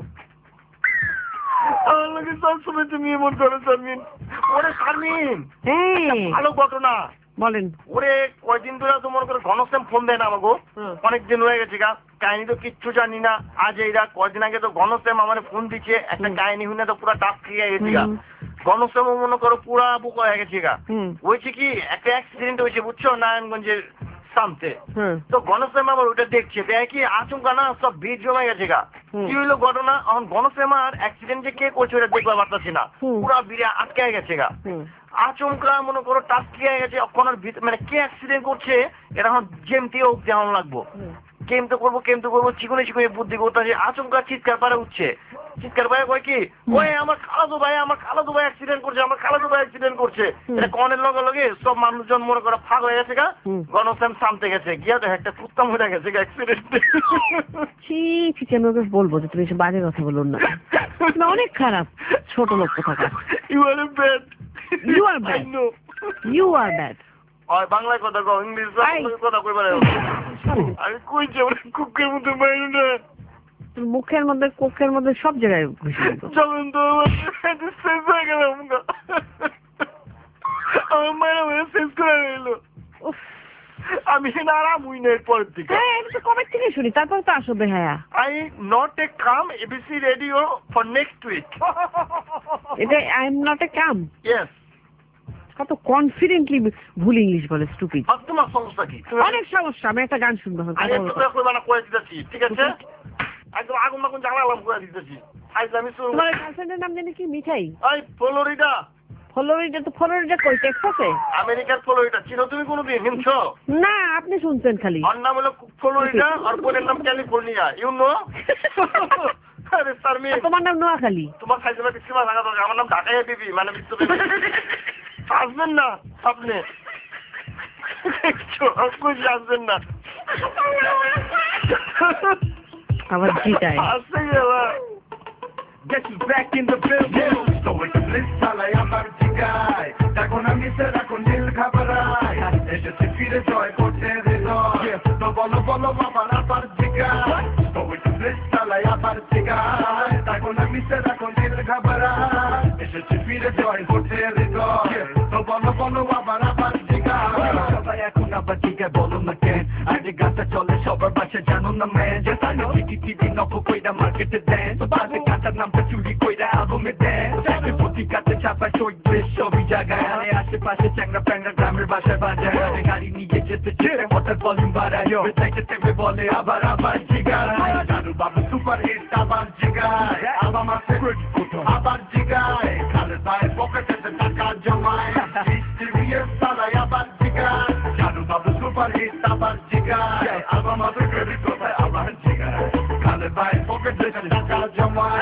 আমার লোকে, সবসময় তুমি এমন করো শারমিন। ওরে শারমিন, ভালো ঘটনা বলেন। ওরে কয়দিন ধরে তো মনে করে ঘনশ্যাম ফোন দেয় না আমাকে, অনেকদিন হয়ে গেছে গা, কাহিনী তো কিচ্ছু জানি না। আজ এইরা কয়দিন আগে তো ঘনশ্যাম আমার ফোন দিচ্ছে একটা কাহিনী শুনে তো পুরা টাপ খেয়ে গেছি গা। ঘনশ্যাম মনে করো পুরা বোকা হয়ে গেছে গা। হয়েছে কি একটা অ্যাক্সিডেন্ট হয়েছে বুঝছো নারায়ণগঞ্জের সামতে। তো ঘনশ্যাম আবার ওটা দেখছে, দেখে কি আচমকা না সব ভিড় জমে গেছে গা। কি হইলো ঘটনা, এখন ঘনশ্যাম আর অ্যাক্সিডেন্ট যে কে করছে ওটা দেখতে পারতাছি না, পুরা ভিড়ে আটকে গেছে গা। আচমকা মনে করো টাচ খেয়ে গেছে, অক্ষণের ভিতরে মানে কে অ্যাক্সিডেন্ট করছে এটা এখন যেমতিও যেমন লাগবো, কেম তো করবো চিকনে চিকনে বুদ্ধি করতেছে। আচমকা চিৎকার পারে উঠছে, চিৎকার পারে কয় কি ওই আমার খালাদু ভাই অ্যাক্সিডেন্ট করছে, আমার খালাদু ভাই অ্যাক্সিডেন্ট করছে। এটা কনের লগে লগে সব মানুষজন মনে করো ফাঁক হয়ে গেছে গা। ঘনশ্যাম সামতে গেছে, গিয়া তো একটা কুত্তা মরে গেছে গা অ্যাক্সিডেন্টে। ঠিক আমি ওকে বলবো যে তুমি এসব বাজে কথা বলুন না, অনেক খারাপ ছোট লোক কোথাকার। You are bad. You are bad. I know. You are bad. ওই বাংলায় কথা কও, ইংলিশ কথা কই পারে। আমি কইছি ওরে কুকের মধ্যে বাইরে না। তোর মুখের মধ্যে কোকের মধ্যে সব জায়গায় ঘুষি দিব। চলুন তো শেষ হয়ে গেলাম। আমার মায়ের শেষ করে রইল। আমি আরাম হই না এরপর থেকে। হ্যাঁ আমি তো কবে থেকে শুনি, তারপর তো আসবে। হ্যাঁ I not a come ABC radio for next week. এটা I am not a come. Yes. কত কনফিডেন্টলি ভুল ইংলিশ বলে, স্টুপিড। আর তোমার সমস্যা কি? অনেক সমস্যা, আমি একটা গান শুনবো। আমি একটু কইবা না কয়ে দিতেছি, ঠিক আছে? একদম আগুন মাগুন জ্বালালাম কয়ে দিতেছি। আজ আমি শুরু। তোমার গার্লফ্রেন্ডের নাম জানি কি? মিঠাই। ওই ফ্লোরিডা। ফ্লোরিডা তো ফ্লোরিডা কই, টেক্সাসে? আমেরিকার ফ্লোরিডা। চিনো তুমি কোনোদিন? শুনছো? না আপনি শুনছেন খালি। ওর নাম হলো ফ্লোরিডা আর বোনের নাম ক্যালিফোর্নিয়া। You know? আরে সারমি, তোমার নাম নোয়াখালী। তোমার সাইজে একটা সীমা থাকা দরকার। আমার নাম ঢাকায় বিবি, মানে বিশ্ববিদ্যালয় আসবেন না আপনি, আসবেন না আবার জিটায় আসতে গেলা। Get you back in the building. So it's a bliss, salay amar chigay. Takon ami se rakon dil khabaray. Eshe se fire joy korte hridoy. To bolo bolo amar apar chigay. So it's a bliss, salay amar chigay. Takon ami se rakon dil khabaray. Eshe se fire joy korte hridoy. To bolo bolo amar apar chigay. Shobai ekhon abar chigay bolo na ken. Aje gata chole shobar bashe jano na man. Jeta ni TV noko koida market e dance. Baze gata nam চুরি কইরা অ্যালবামে দেন, পত্রিকাতে ছাপায় চৈত্রের ছবি জায়গায়। আরে আশেপাশে চ্যাংরা প্যাংরা গ্রামের বাসায় বাজায়, আমি গাড়ি নিয়ে যেতে চেয়ে হঠাৎ ভলিউম বাড়ায়, বেসাইতে টেপে বলে আবার আবার জিগায়। জানু বাবু সুপার হিট আবার জিগায়, আলবাম আছে আবার জিগায়, খালেদ ভাইয়ের পকেটে টাকা জমায়, মিস্টিরিয়াস তারাই আবার জিগায়। জানু বাবু সুপার হিট আবার জিগায়, আলবাম আছে আবার জিগায়, খালেদ ভাইয়ের পকেটে টাকা জমায়।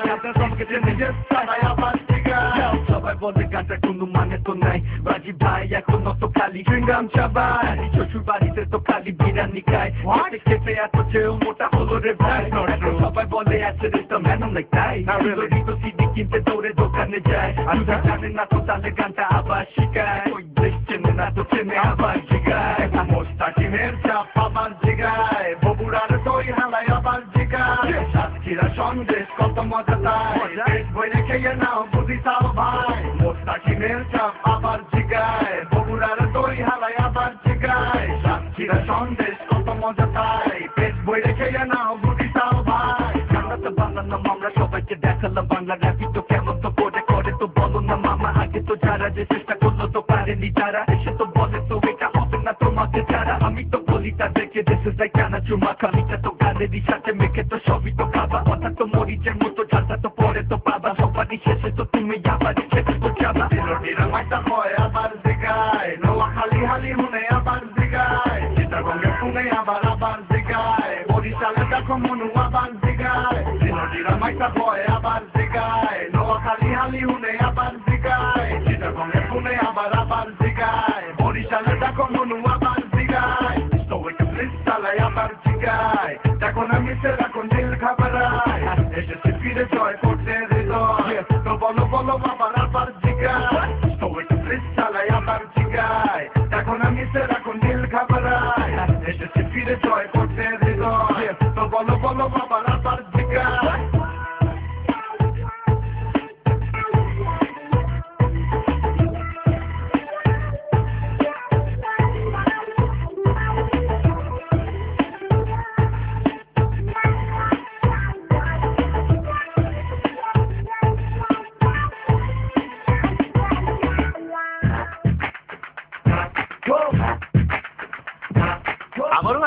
সবাই বলে গানটা কোনো মানে তো নাই, বাজি ভাই এখনো তো খালি চুইংগাম চাবায়, শ্বশুর বাড়িতে তো খালি বিরিয়ানি খায়, খেতে এত চেয়েও মোটা হলো রে ভাই। সবাই বলে আছে রে তো ম্যান লাইক তাই, তো সিডি কিনতে দৌড়ে দোকানে যায়, সুধা জানে না তো তাহলে গানটা আবার শিখায়, ওই দেশ চেনে না তো চেনে আবার জিগায়, মোস্তাকিমের চাপ আবার জিগায়, বগুড়ার দই হালাই আবার জিগায়, সাতক্ষীরা সন্দেশ কত মজা তাই, পেট বইরে খেয়ে নাও বুঝি তাও ভাই, মোস্তাকিমের চাপ আবার জিগায়, বগুড়ার দই হালাই আবার জিগায়, সাতক্ষীরা সন্দেশ কত মজা তাই, পেট বইরে খেয়ে নাও বুঝি তাও ভাই। আমরা তো বাংলা আমরা সবাইকে দেখালাম বাংলা রাখি তো কেমন তো করে করে তো বলো না মামা, আগে তো যারা যে চেষ্টা করলো তো পারেনি তারা, এসে তো বলে তো এটা হবে না তোমাকে ছাড়া, আমি তো বলি তাদেরকে দেশে যাই কেনা চুমা খামিটা তো গানেরই সাথে মেখে তো সবই তো খাবা, কথা তো মরিচের মতো ঝালটা তো পরে তো পাবা, সবারই শেষে তো তুমি আবার শেষে তো যাবা। দিলটিরা মাইটা হয় আবার জিগায়, নোয়াখালী হালি হুনে আবার জিগায়, চিটাগঙ্গে শুনে আবার আবার জিগায়, বরিশালে দেখো মনু আবার জিগায়, দিলটিরা মাইটা হয় আবার জিগায়, নোয়াখালী হালি হুনে আবার জিগায়, চিটাগঙ্গে শুনে আবার আবার জিগায়, বরিশালে দেখো মনু আবার জিগায়, সবাইকে প্লিজ চালাই আবার জিগায়, এখন আমি সে রাখুন দিল খাবারায়, এসেছি ফিরে জয় করতে হৃদয়, তো বলো বলো আবার আবার জিগায়, সবাইকে প্লিজ চালাই আবার জিগায়, এখন আমি সে রাখুন দিল খাবারায়, এসেছি ফিরে জয় করতে হৃদয়, তো বলো বলো আবার আবার জিগায়।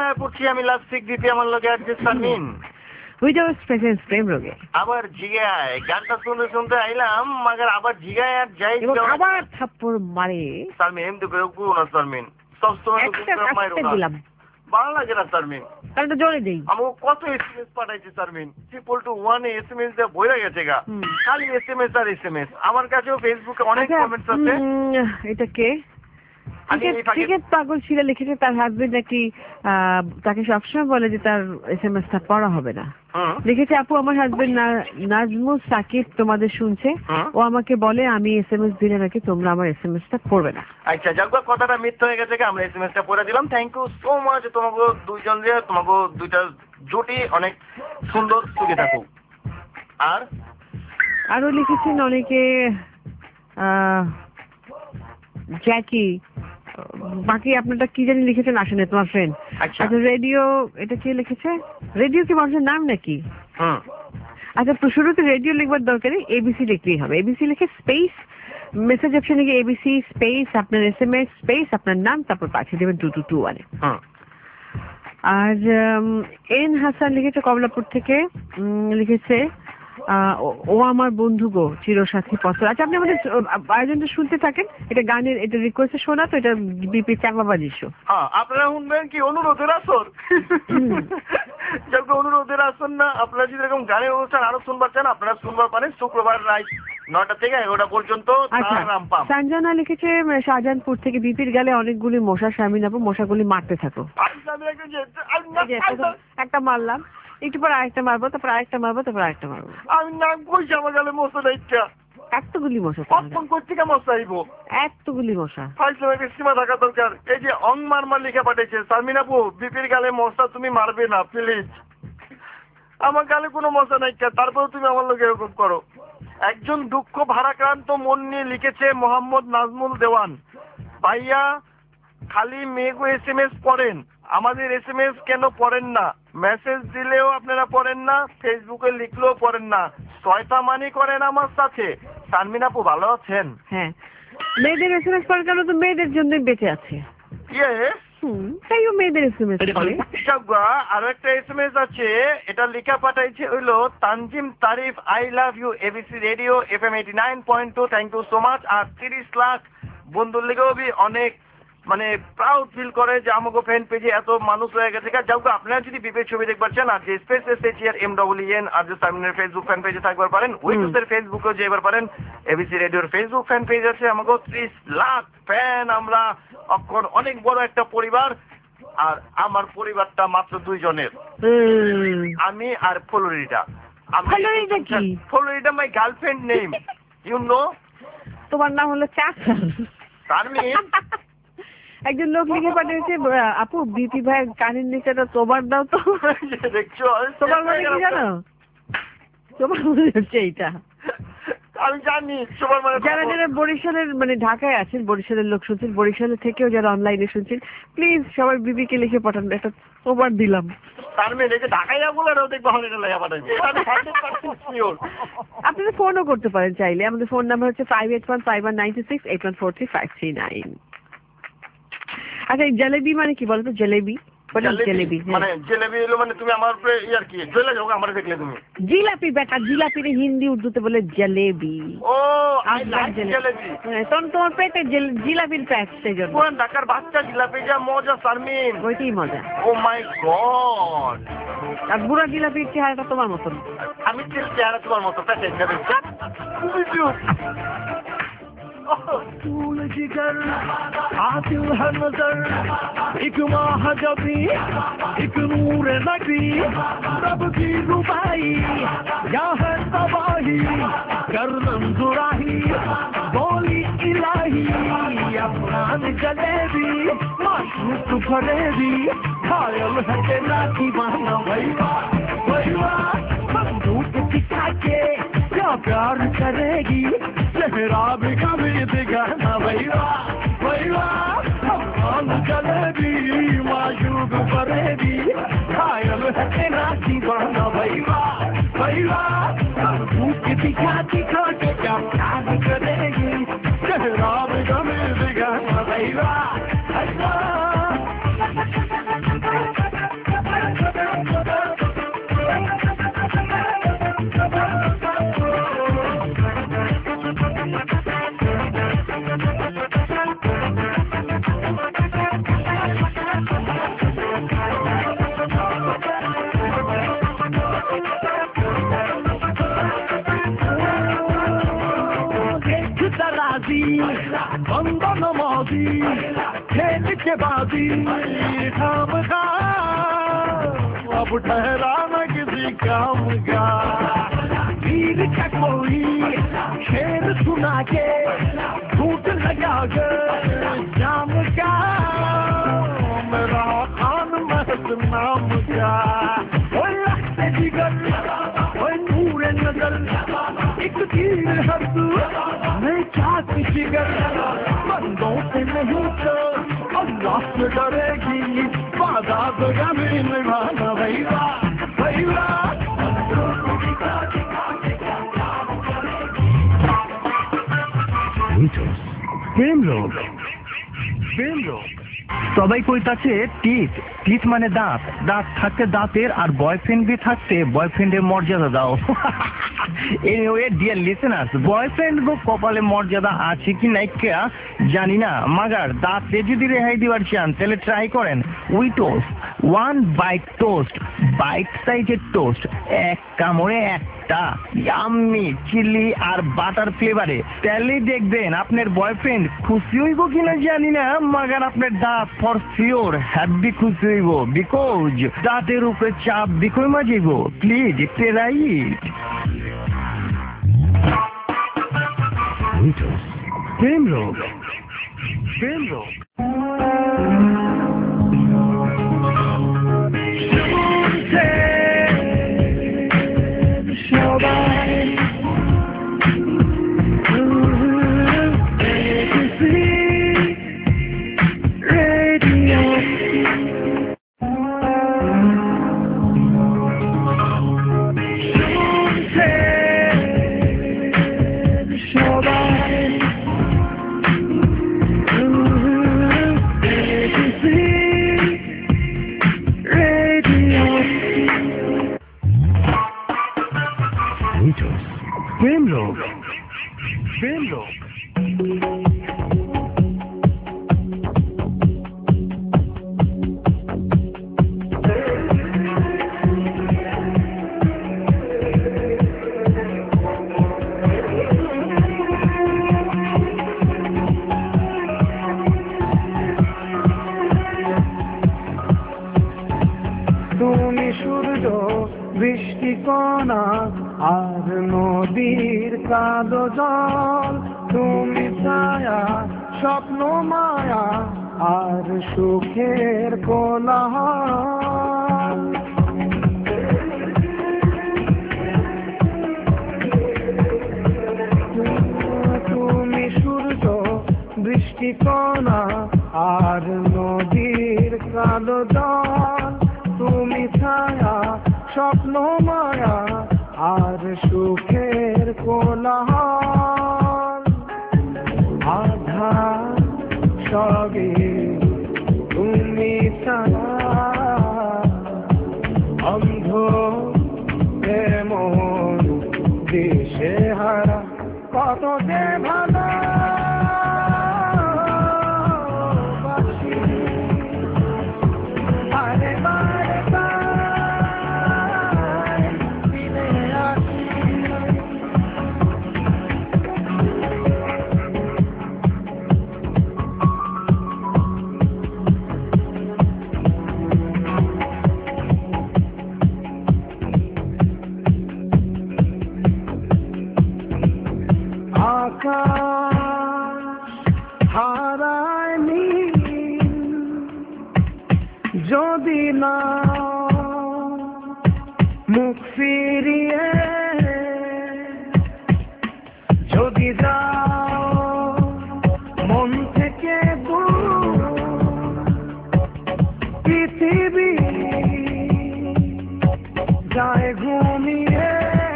জিগায় পড়ছি আমি লাস্টিক দিতে আমার লগে adjust Sharmin without presence Prem রোগে আবার জিগায় গানটা শুনতে শুনতে আইলাম মাগার আবার জিগায় আর যাই এবং আবার থাপ্পড় মারে সারমিন এমনি করে পুরো না সারমিন সবসময় একটা কাটতে দিলাম ভালো লাগে না সারমিন তাহলে জোরে দেই আমাকে কত এসএমএস পাঠাইছে সারমিন 1 এসএমএস দিয়ে বইরা গেছে গা খালি এসএমএস আর এসএমএস আমার কাছেও ফেসবুকে অনেক কমেন্টস আছে এটা কে টিকেট পাগল ছিল লিখেছে তার হাজবেন্ড নাকি তাকে সবসময় বলে যে তার এসএমএসটা পড়া হবে না লিখেছে আপু আমার হাজবেন্ড নাজমুল সাকিব তোমাদের শুনছে ও আমাকে বলে আমি এসএমএস দিলে নাকি তোমরা আমার এসএমএসটা পড়বে না আচ্ছা যাক কথাটা মিথ্যা হয়ে গেছে আমরা এসএমএসটা পড়ে দিলাম থ্যাংক ইউ সো মাচ তোমাকে দুইজন দিয়ে তোমাকে দুইটা জুটি অনেক সুন্দর সুখে থাকুক আর আরো লিখেছেন অনেকে জ্যাকি বাকি আপনারটা কি জানি লিখেছেন আসেন তোমার ফ্রেন্ড আচ্ছা রেডিও এটা কে লিখেছে রেডিও কি মানুষের নাম নাকি আচ্ছা শুরুতে রেডিও লিখবার দরকার নেই এবিসি লিখতেই হবে এবিসি লিখে স্পেস মেসেজ অপশনে গিয়ে এবিসি স্পেস আপনার এসএমএস স্পেস আপনার নাম তারপর পাঠিয়ে দেবেন 2221 আর এন হাসান লিখেছে কমলাপুর থেকে লিখেছে ও আমার বন্ধু গো চিরসাথী পত্র আচ্ছা আপনি আমাদের আয়োজনটা শুনতে থাকেন এটা গানের এটা রিকোয়েস্টে শোনা তো এটা বিপি চাকমাবাজি শো আপনারা শুনবেন কি অনুরোধের আসর যখন অনুরোধের আসর না আপনারা যদি এরকম গানের অনুষ্ঠান আরো শুনবার চান আপনারা শুনবার পারেন শুক্রবার রাত 9টা থেকে 11টা পর্যন্ত সঞ্জনা লিখেছে শাহজাহানপুর থেকে বিপির গালে অনেকগুলি মশা শামিন আপু মশাগুলি মারতে থাকো একটা মারলাম একটু পর আরেকটা মারবো তারপর আরেকটা মারবো তারপর আরেকটা মারবো আমি নাম কইছি আমার গালে মশা দেখটা এতগুলি মশা কখন কোথেকে মশা আইব এতগুলি মশা ফাইসলে সীমা থাকা দরকার এই যে অং মারমার লিখে পাঠিয়েছে সালমিন আপু বিপির গালে মশা তুমি মারবে না প্লিজ আমার গালে কোনো মশা নাই তারপরেও তুমি আমার লোক এরকম করো একজন দুঃখ ভারাক্রান্ত মন নিয়ে লিখেছে মোহাম্মদ নাজমুল দেওয়ান ভাইয়া খালি মেঘু এসএমএস পড়েন আমাদের এসএমএস কেন পড়েন না মেসেজ দিলেও আপনারা পড়েন না ফেসবুকে লিখলেও পড়েন না শয়তানি করেন আমার সাথে সানমিন আপু ভালো আছেন হ্যাঁ মেয়েদের এসএমএস পড়ার জন্য তো মেয়েদের জন্যই বেঁচে আছে তাইও মেয়েদের এসএমএস করে আরো একটা এসএমএস আছে এটা লেখা পাঠাইছে হইলো Tanzim Tarif I love you ABC radio FM 89.2 thank you so much আর 30 লাখ বন্ধুর লেগেও অনেক মানে প্রাউড ফিল করে যে আমাকে ফ্যান পেজে এত মানুষ হয়ে গেছে যাও আপনারা যদি বিপের ছবি দেখবার চান আর যে স্পেস এসএইচআর এমডব্লিউএন আর যে সামনের ফেসবুক ফ্যান পেজে থাকবার পারেন উইটসের ফেসবুকেও যেবার পারেন এবিসি রেডিওর ফেসবুক ফ্যান পেজ আছে আমাকে 30 লাখ ফ্যান আমরা এখন অনেক বড় একটা পরিবার আর আমার পরিবারটা মাত্র 2 জনের আমি আর Florida Florida my girlfriend name you know তোমার নাম হলো চাচা সারমিন একজন লোক লিখে পাঠিয়েছে আপু বিপি ভাই কানের নিচেটা তোমার দাও তো দেখছো তোমার মানে কি জানো তোমার মনে হচ্ছে এইটা আমি জানি তোমার মানে যারা যারা বরিশালের মানে ঢাকায় আছেন বরিশালের লোক শুনছেন বরিশালের থেকেও যারা অনলাইনে শুনছেন প্লিজ সবাই বিবিকে লিখে পাঠান একটা তোমার দিলাম সারমিন এই যে ঢাকায় বলে দেখবা হলে লাগা পাঠাবে আমি 100% শিওর আপনারা ফোনও করতে পারেন চাইলে আমাদের ফোন নাম্বার হচ্ছে 58151968143539 আচ্ছা জলেবি মানে কি বলতো জলেবি জলেবি মানে জলেবি হলো মানে তুমি আমার উপরে ইয়ার কি জ্বলে যাও আমার দেখলে তুমি জিলাপি বেটা জিলাপি রে হিন্দি উর্দুতে বলে jalebi oh I like jalebi তোমার পেটে জিলাপির প্যাচ সেজন্য কোন ঢাকার বাচ্চা জিলাপি যা মজা সারমিন ওইটাই মজা ও মাই গড আর বুড়া জিলাপির চেহারাটা তোমার মতন আমি চেহারা তোমার মতো পেটে طول جگر عاطل ہے نظر ایک ماہ جبی ایک نور نبی رب کی ربائی یا ہے تباہی گردن زراہی بولی الہی افغان جلیبی معشوق فریبی خیال ہے تیرا دیوانہ بھائیوا بھائیوا بندوق دکھا کے کیا پیار کرے گی چہرہ بھی کبھی دکھانا بھائیوا بھائیوا افغان جلیبی معشوق فریبی خیال ہے تیرا دیوانہ بھائیوا بھائیوا بندوق دکھا کے کیا پیار کرے گی چہرہ بھی کبھی دکھانا بھائیوا बंदा नमाजी खेल के बाजी खाम खा अब ठहरा न किसी काम का वीर का कोई शेर सुना के झूठ लगा कर जाम का मेरा खान महत नाम का जिगर नूरे नजर एक तीर हद मैं चाक जिगर बंदों से नहीं तो अल्लाह से डरेगी वादा तो गमे निभाना भैया भैया প্রেম রোগ সবাই কইতাছে টিথ টিথ মানে দাঁত দাঁত থাকতে দাঁতের আর বয়ফ্রেন্ড বি থাকতে বয়ফ্রেন্ডের মর্যাদা দাও এনিওয়ে ডিয়ার লিসেনার্স বয়ফ্রেন্ড গো কপালে মর্যাদা আছে কি নাই জানি না মাগার দাঁতে যদি রেহাই দিবার চান তাহলে ট্রাই করেন Wetos one bite toast bite সাইজের টোস্ট এক কামড়ে একটা ইয়াম্মি চিলি আর বাটার ফ্লেভারে তাহলেই দেখবেন আপনার বয়ফ্রেন্ড খুশি হইব কিনা জানি না মাগার আপনার দাঁত ফর শিওর হ্যাপি খুশি হইব বিকজ দাঁতের উপরে চাপ বিকই মাজিব প্লিজ ট্রাই ইট প্রেম রোগ তুমি সূর্য বৃষ্টি কণা আর নদীর কালো জল তুমি ছায়া স্বপ্ন মায়া আর সুখের কোলাহল তুমি সূর্য বৃষ্টি কণা আর নদীর কালো জল তুমি ছায়া স্বপ্ন মায়া আর সুখের কোলাহল আধার সবে তুমি ছায়া অন্ধ এমন দেশে হারা কত যে ভালো হারায়নি যদি না মুখ ফিরিয়ে যদি যাও মন থেকে দূর পৃথিবী যায় ঘুমিয়ে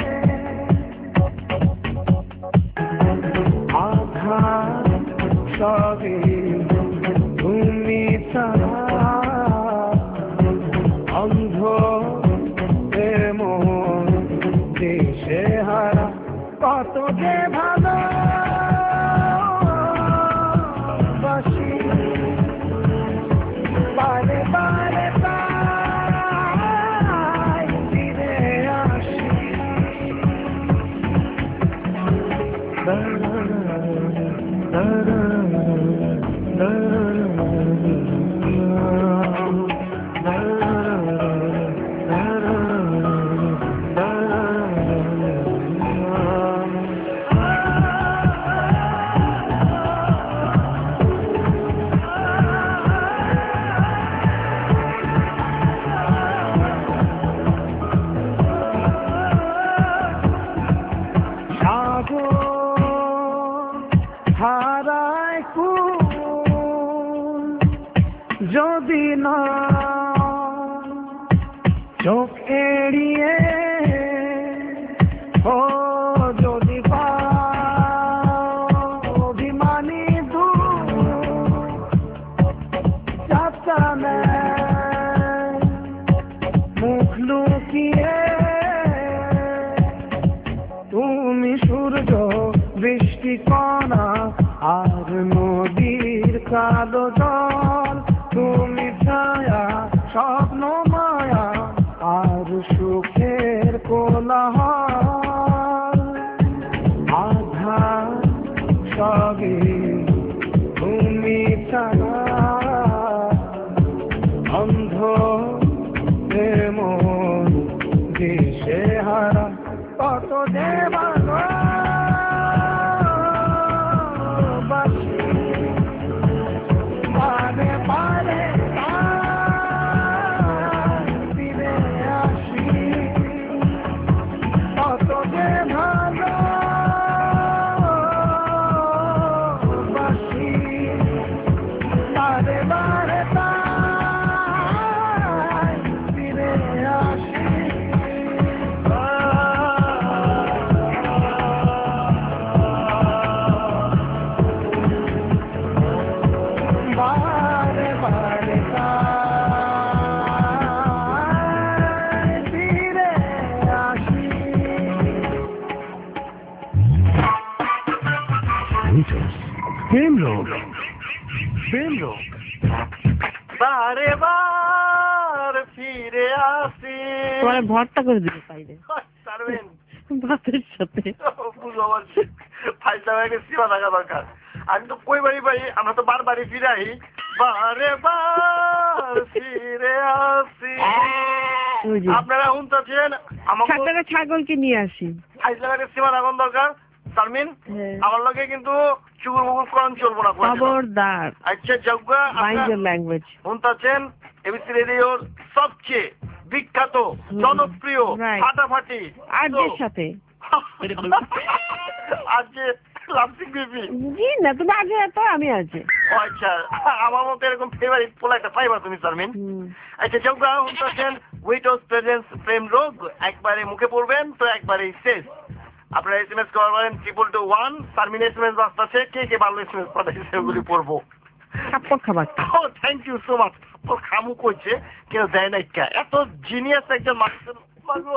সবে তুমি ছাড়া অন্ধ এমন দেশে হারা কত যে ভালো বাসি বারে বারে তাই ফিরে আসি da da da da হারায় কুল যদি না চোখ এড়িয়ে ও যদি অভিমানী দু চাচা মুখ লুকিয়ে তুমি সূর্য বৃষ্টি কণা আর নদীর কালো জল তুমি ছায়া স্বপ্ন মায়া আর সুখের কোলাহল আধার সবই তুমি ছাড়া অন্ধ প্রেম দিশে হারা কত দেবানো বারে বার ফিরে আসি তোমার ভর্তা করে দিবে পাইলে পারবেন ভাতের সাথে বুঝলো আমার ফাইলটা সীমা থাকা দরকার। আমি তো কই বাড়ি পাই, আমরা তো বারবারই ফিরাই। বারে বার ফিরে আসি। আপনারা শুনতেছেন আমাকে ছাগলকে নিয়ে আসি ফাইলটা সীমা থাকুন দরকার। সালমিন আমার লগে কিন্তু চুগুর মুগুর করণ চলবো না, খবরদার। আচ্ছা যোগ্য ল্যাঙ্গুয়েজ শুনতেছেন এবিসি রেডিওর সবচেয়ে বিখ্যাত জনপ্রিয় ফাটাফাটি আরজের সাথে আজকে লাভসিং বেবি জি না তুমি আগে তো আমি আছি। আচ্ছা আমার মতো এরকম ফেভারিট পোলা একটা পাইবা তুমি সালমিন। আচ্ছা যোগ্য শুনতেছেন উইটোস প্রেজেন্স প্রেম রোগ, একবারে মুখে পড়বেন তো একবারেই শেষ। আপনারা SMS করবেন 222 সারমিন SMS বাস্তাছে, কে কে ভালো SMS পাঠাইছে সেগুলি পড়বো। থাপ্পড় খাবার oh thank you so much. তোর খামু কইছে কেউ দেয় না, এত জিনিয়াস একজন মানুষ মাগো।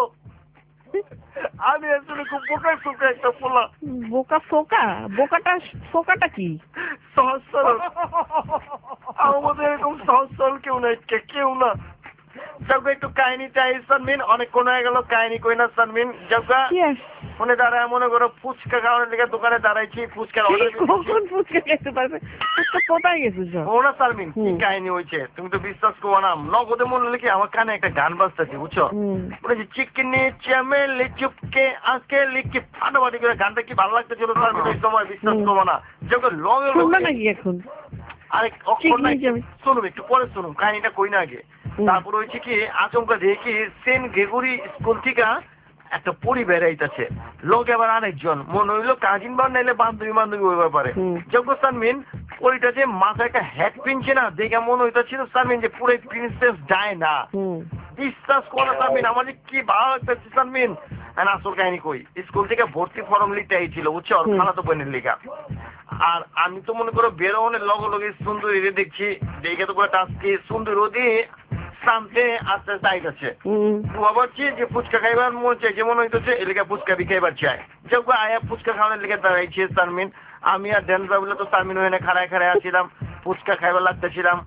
আমি আসলে খুব বোকা ফোকা একটা পোলা। বোকা ফোকা? ফোকাটা কি? সহজ সরল। আমার মধ্যে এরকম সহজ সরল কেউ নাই, কেউ না। যাকে একটু কাহিনী চাই সানমিন, অনেকক্ষণ হয়ে গেল কাহিনী কই না সানমিন। যাকা মনে দাঁড়ায় মনে করো ফুচকা খাওয়ানোর লেগে দোকানে দাঁড়াইছি, ফুচকার অর্ডার কখন ফুচকা খেতে পারবে? ফুচকা কোথায় গেছো ও না সালমিন, কি কাহিনী হয়েছে তুমি তো বিশ্বাস করো না। নগদে মনে হলে কি আমার কানে একটা গান বাজতেছে বুঝছো, বলেছি চিকেনে চামেলে চুপকে আঁকে লিখে ফাটাফাটি করে। গানটা কি ভালো লাগতেছিল সালমিন ওই সময়, বিশ্বাস করবো না। যখন লগে শুনবে নাকি এখন? আরে শুনুন একটু পরে শুনুন, কাহিনীটা কই না আগে। তারপর হয়েছে কি আচমকা দেখি সেন্ট গ্রেগরি স্কুল থেকে একটা পরিবার আইতাছে, লোক আবার আরেকজন মনে হইলো কাজিন বার নাইলে বান্ধবী ওই ব্যাপারে। যোগ্য সানমিন পরিটা যে মাথায় একটা হ্যাট পিনছে না, দেখে মনে হইতেছিল সানমিন যে পুরো প্রিন্সেস ডায়না। বিশ্বাস করো সানমিন আমার যে কি ভালো লাগতেছে সানমিন। আসল কাহিনী কই, স্কুল থেকে ভর্তি ফর্ম লিখতে আইছিল বুঝছো, ওর খালাতো বোনের লেখা। আর আমি তো মনে করো বেরোনের লগে লগে সুন্দরী দেখছি, দেখে তো পুরো টাচকি সুন্দর ওদি সামনে আস্তে আস্তে আইতাছে। ভাবছি যে ফুচকা খাইবার মন চাই, যেমন হইতেছে এলাকা ফুচকা বিখাইবার চাই। যখন আয়া ফুচকা খাওয়ানোর লেগে দাঁড়াইছে সারমিন, আমি আর ড্যান্স বাবুলে তো সারমিন ওখানে খাড়ায় আসছিলাম, ফুচকা খাইবার লাগতেছিলাম।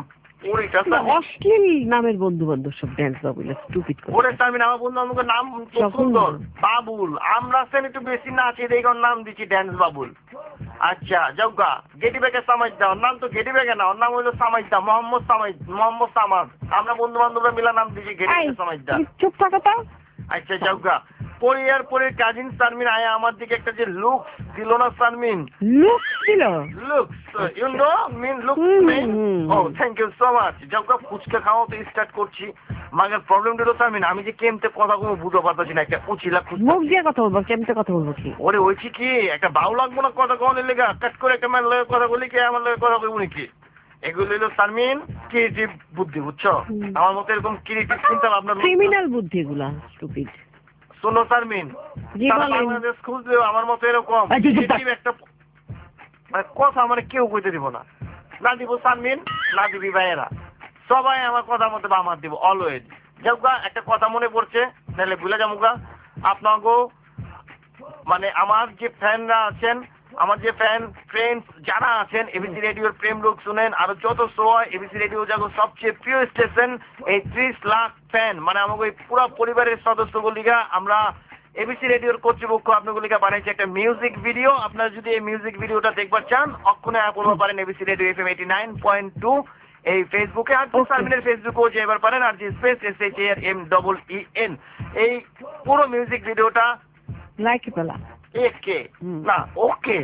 অশ্লীল নামের বন্ধু বান্ধব সব ড্যান্স বাবুল স্টুপিড করে। ওরে সারমিন আমার বন্ধু বান্ধবের নাম সুন্দর বাবুল, আমরা সেন একটু বেশি নাচি দেখে নাম দিচ্ছি ড্যান্স বাবুল। আচ্ছা যাওগা গেটি ব্যাগে সামাজ দাও, নাম তো গেটি ব্যাগে না, ওর নাম হইলো সামাজ দা, মোহাম্মদ সামাদ। আমরা বন্ধু বান্ধবরা মিলা নাম দিয়েছি গেটি ব্যাগে সামাজ দা। চুপ থাকো তো। আচ্ছা যাওগা পরের কাজিন সানমিন আয়া আমার দিকে একটা যে লুকস দিল না সানমিন, লুকস দিল, looks you know mean looks mean. Oh thank you so much. যাওগা ফুচকা খাওয়া তো স্টার্ট করছি, মাগের প্রবলেম দিল সানমিন আমি যে কেমতে কথা কোনো বুঝতে পারতেছি না, একটা উচিলা মুখ দিয়ে কথা বলবো, কেমতে কথা বলবো কি? ওরে হয়েছে কি একটা ভালো লাগবো না কথা কনের লেগা, কাট করে একটা ম্যান লয়ে কথা বলি কি আমার লয়ে কথা কইব নাকি? এগুলো হলো সানমিন ক্রিয়েটিভ বুদ্ধি, বুঝছো? আমার মতো এরকম ক্রিয়েটিভ চিন্তা ভাবনা, ক্রিমিনাল বুদ্ধি গুলা, স্টুপিড। শোনো সানমিন, বাংলাদেশ খুঁজলেও আমার মতো এরকম একটা মানে কথা মানে কেউ কইতে দিব না, না দিব সানমিন, না দিবি ভাইয়েরা, সবাই আমার কথা মতো আমার দিব অলওয়েজ। যাওগা একটা কথা মনে পড়ছে, নাহলে ভুলে যাবো। আপনাগো মানে আমার যে ফ্যানরা আছেন, আমার যে ফ্রেন্ডস যারা আছেন এবিসি রেডিওর প্রেম রোগ শুনেন, আরো যত শো হয় এবিসি রেডিও যাগো সবচেয়ে প্রিয় স্টেশন, এই 30 লাখ ফ্যান মানে আমাকে ওই পুরো পরিবারের সদস্যগুলিকা আমরা এবিসি রেডিওর কর্তৃপক্ষ আপনাগুলিকে বানাইছে একটা মিউজিক ভিডিও। আপনারা যদি এই মিউজিক ভিডিওটা দেখবার চান অক্ষণে পড়তে পারেন এবিসি রেডিও FM 89.2 এই ফেসবুকে, আর সানমিনের ফেসবুকেও যেবার পারেন, আর জি স্পেস SHARMEEN। এই পুরো মিউজিক ভিডিওটা লাইক পেলা একে না ওকে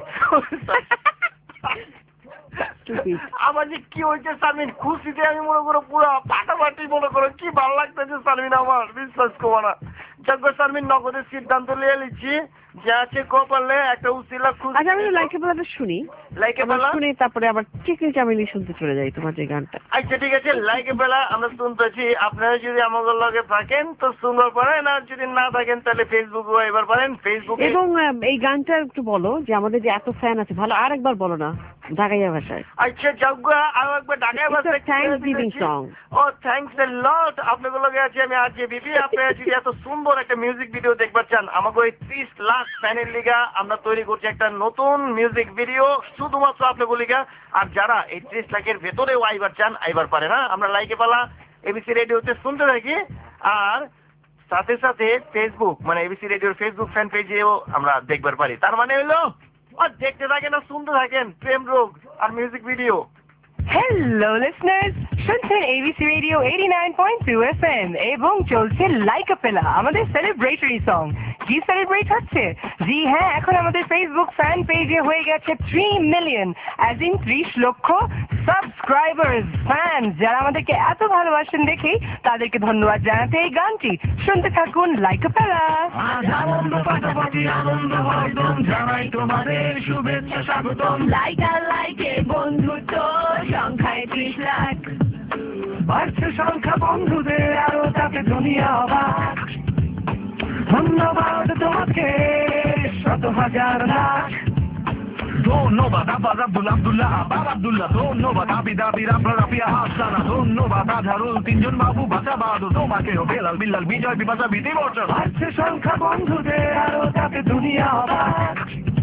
আমার যে কি হয়েছে সালমিন, খুশিতে আমি মনে করো পুরো ফাটাফাটি মনে করো কি ভালো লাগতেছে সালমিন, আমার বিশ্বাস করবো না। যজ্ঞ সালমিন নগদের সিদ্ধান্ত নিয়ে নিচ্ছি যে আছে কপালে একটা উচিলা খুশি। আচ্ছা আমি লাইকে পেলাটা শুনি, লাইকে পেলা শুনি তারপরে আবার চিকনি চামেলি শুনতে চলে যাই তোমার যে গানটা। আচ্ছা ঠিক আছে, লাইকে পেলা আমরা শুনতেছি, আপনারা যদি আমাদের লগে থাকেন তো শুনবার পারেন, আর যদি না থাকেন তাহলে ফেসবুকে এবার পারেন ফেসবুকে। এবং এই গানটা একটু বলো যে আমাদের যে এত ফ্যান আছে, ভালো আরেকবার বলো না ঢাকাইয়া ভাষায়। আচ্ছা যজ্ঞ আরো একবার ঢাকাইয়া ভাষায় thanksgiving song. Oh thanks a lot, আপনাদের লগে আছি আমি আর যে বিবি। আপনারা যদি এত সুন্দর একটা মিউজিক ভিডিও দেখবার চান, আমাকে ওই 30 লাখ ফ্যানের লিগা আমরা তৈরি করছি একটা নতুন মিউজিক ভিডিও শুধুমাত্র আপনাদের লিগা। আর যারা এই 30 লাখের ভেতরেও আইবার চান আইবার পারে না, আমরা লাইকে পালা এবিসি রেডিওতে শুনতে থাকি, আর সাথে সাথে ফেসবুক মানে এবিসি রেডিওর ফেসবুক ফ্যান পেজেও আমরা দেখবার পারি। তার মানে হলো আর দেখতে থাকেন আর শুনতে থাকেন প্রেম রোগ আর মিউজিক ভিডিও। হ্যালো লিসনার্স, শুনছেন এবিসি রেডিও 89.2 FM এবং চলছে লাইক আ পেলা আমাদের সেলিব্রেটরি সং। কি সেলিব্রেট হচ্ছে? জি হ্যাঁ, এখন আমাদের ফেসবুক ফ্যান পেজে হয়ে গেছে 3 মিলিয়ন অ্যাজ ইন 30 লক্ষ সাবস্ক্রাইবার্স, ফ্যান যারা আমাদেরকে এত ভালোবাসেন দেখেই তাদেরকে ধন্যবাদ জানাতে এই গানটি শুনতে থাকুন লাইক আ পেলা। আনন্দ পাশাপাশি আনন্দ হরদম জানাই তোমাদের শুভেচ্ছা স্বাগতম। লাইকে বন্ধুত্ব সংখ্যায় 30 লাখ, বাড়ছে সংখ্যা বন্ধুদের আরো তাতে দুনিয়া অবাক। ধন্যবাদ তোমাকে শত হাজার লাখ। ধন্যবাদ আব্বাস আব্দুল্লাহ আবার আব্দুল্লাহ, ধন্যবাদ আবিদ রাফিয়া হাসানা, ধন্যবাদ আজহারুল, 3 জন বাবু বাচ্চা বাহাদুর, তোমাকেও বেলাল বিল্লাল বিজয় বিপাশা বিধি বর্ষণ। বাড়ছে সংখ্যা বন্ধুদের আরো তাতে দুনিয়া অবাক।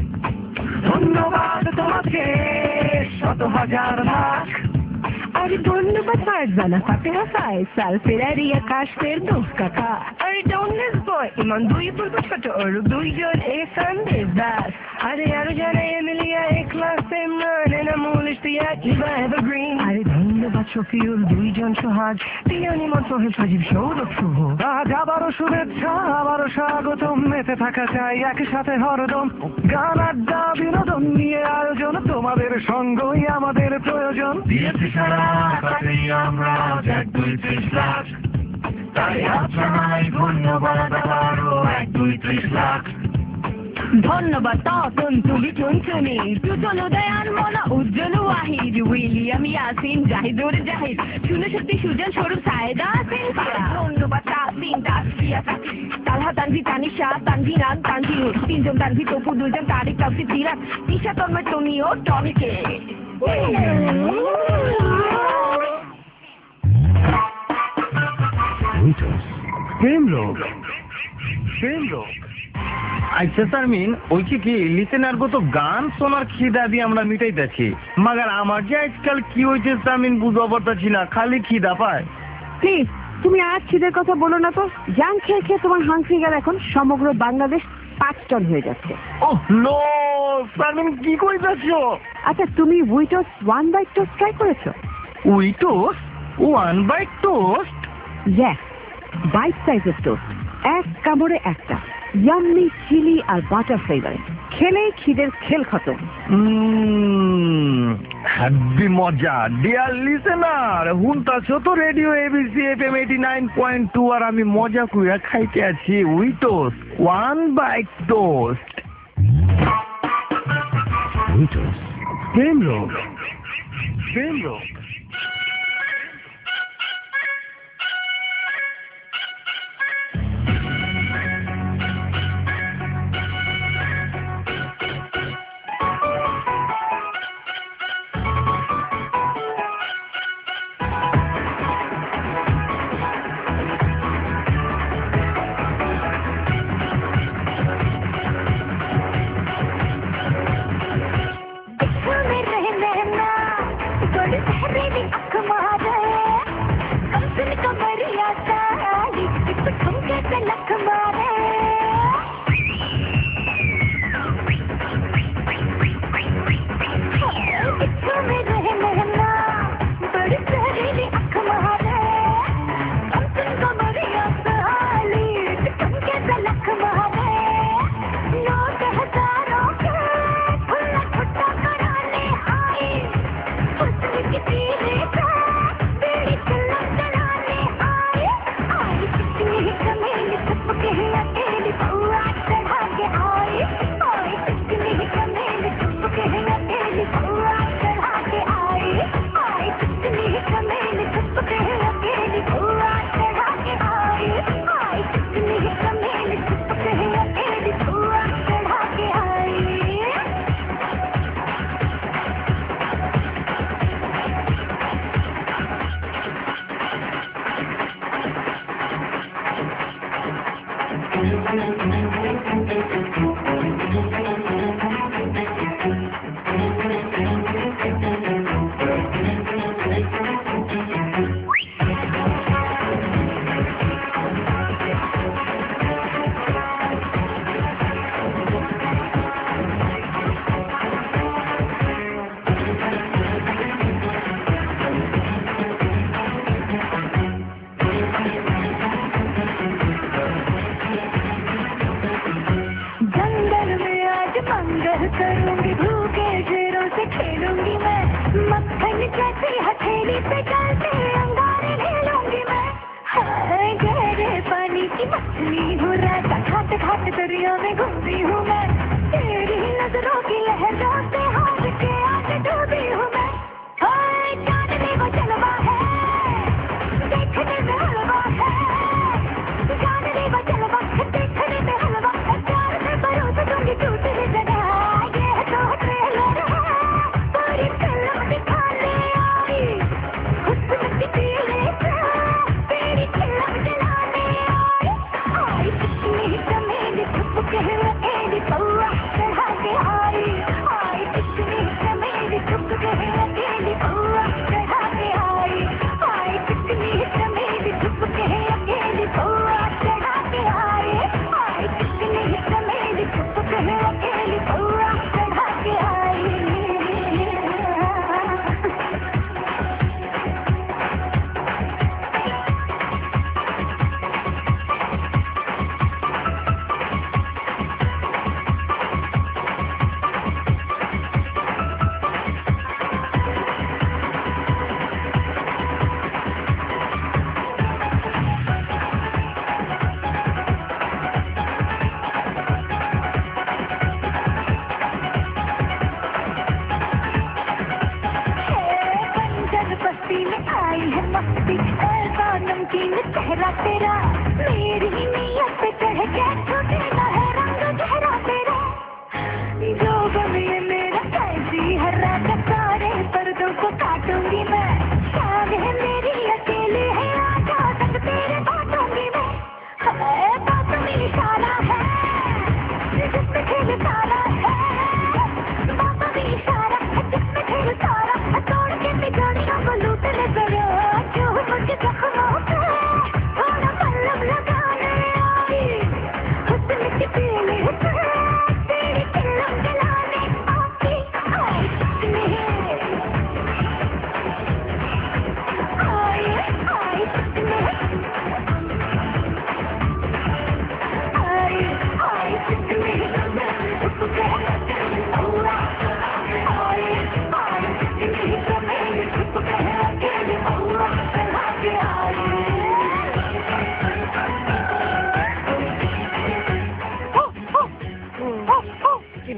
ধন্যবাদ তোমাকে শত হাজার লাখ। আরে ধন্যবাদ ফারজানা ফাতেহা ফায়সাল ফেরারি আকাশ ফেরদৌস কাকা, আরে ডোনেস বয় ইমান দুই পূর্ব ছোট ওর দুইজন এসান দেবদাস, আরে আরো জানে এমিলিয়া এক্লাস ইমরান এনামুল ইশতিয়াক ইভা এভারগ্রিন, আরে ধন্যবাদ শফিউল, 2 জন সোহাগ, পিয়নি মন্তহেল সজীব সৌরভ শুভ। আজ আবারও শুভেচ্ছা আবারও স্বাগতম, মেতে থাকা চাই একসাথে হরদম। গান আড্ডা বিনোদন নিয়ে আয়োজন, তোমাদের সঙ্গই আমাদের প্রয়োজন। দিয়েছি সারা তাতেই আমরা 1 2 30 লাখ, তাই আজ জানাই ধন্যবাদ আবারও 1 2 30 লাখ। ধন্যবাদ তপন তুমি টুনটুনি, টুটন উদয়ান মনা উজ্জ্বল ওয়াহিদ, উইলিয়াম ইয়াসিন জাহিদুর জাহিদ, সুনশক্তি সুজন স্বরূপ সায়েদা সিনফিয়া। ধন্যবাদ তাসিন তাসফিয়া তালহা তানভি তানিশা তানভিরান তানভির, 3 জন তানভি তপু, 2 জন তারিক তাফসির দিরাজ তিশা তন্ময় টনি ও টনিকে। প্রেম রোগ। আচ্ছা সারমিন, ওই কি লিসেনার গো তো গান শোনার খিদা দিয়ে আমরা মিটাইতেছি, মাগার আমার যে আজকাল কি হয়েছে সারমিন বুঝতে পারতাছি না, খালি খিদা পায়। প্লিজ তুমি আর খিদের কথা বলো না তো, জান খেয়ে খেয়ে তোমার হাংরি গেল এখন সমগ্র বাংলাদেশ 5 টন হয়ে যাচ্ছে। ওহ নো, সারমিন কি কইতাছো? আচ্ছা, তুমি উইটোস 1 বাইট টোস্ট ট্রাই করেছো? উইটোস 1 বাইট টোস্ট? ইয়েস, বাইট সাইজের টোস্ট, এক কামড়ে একটা, ইয়াম্মি চিলি আর বাটার ফ্লেভারে, খেলেই খিদের খেল খতম। হ্যাপি মজা। ডিয়ার লিসেনার, হুনতাছো তো রেডিও এবিসি এফএম 89.2 আর আমি মজা কইরা খাইতে আছি উইটোস 1 বাইট টোস্ট। উইটোস প্রেম রোগ, প্রেম রোগ।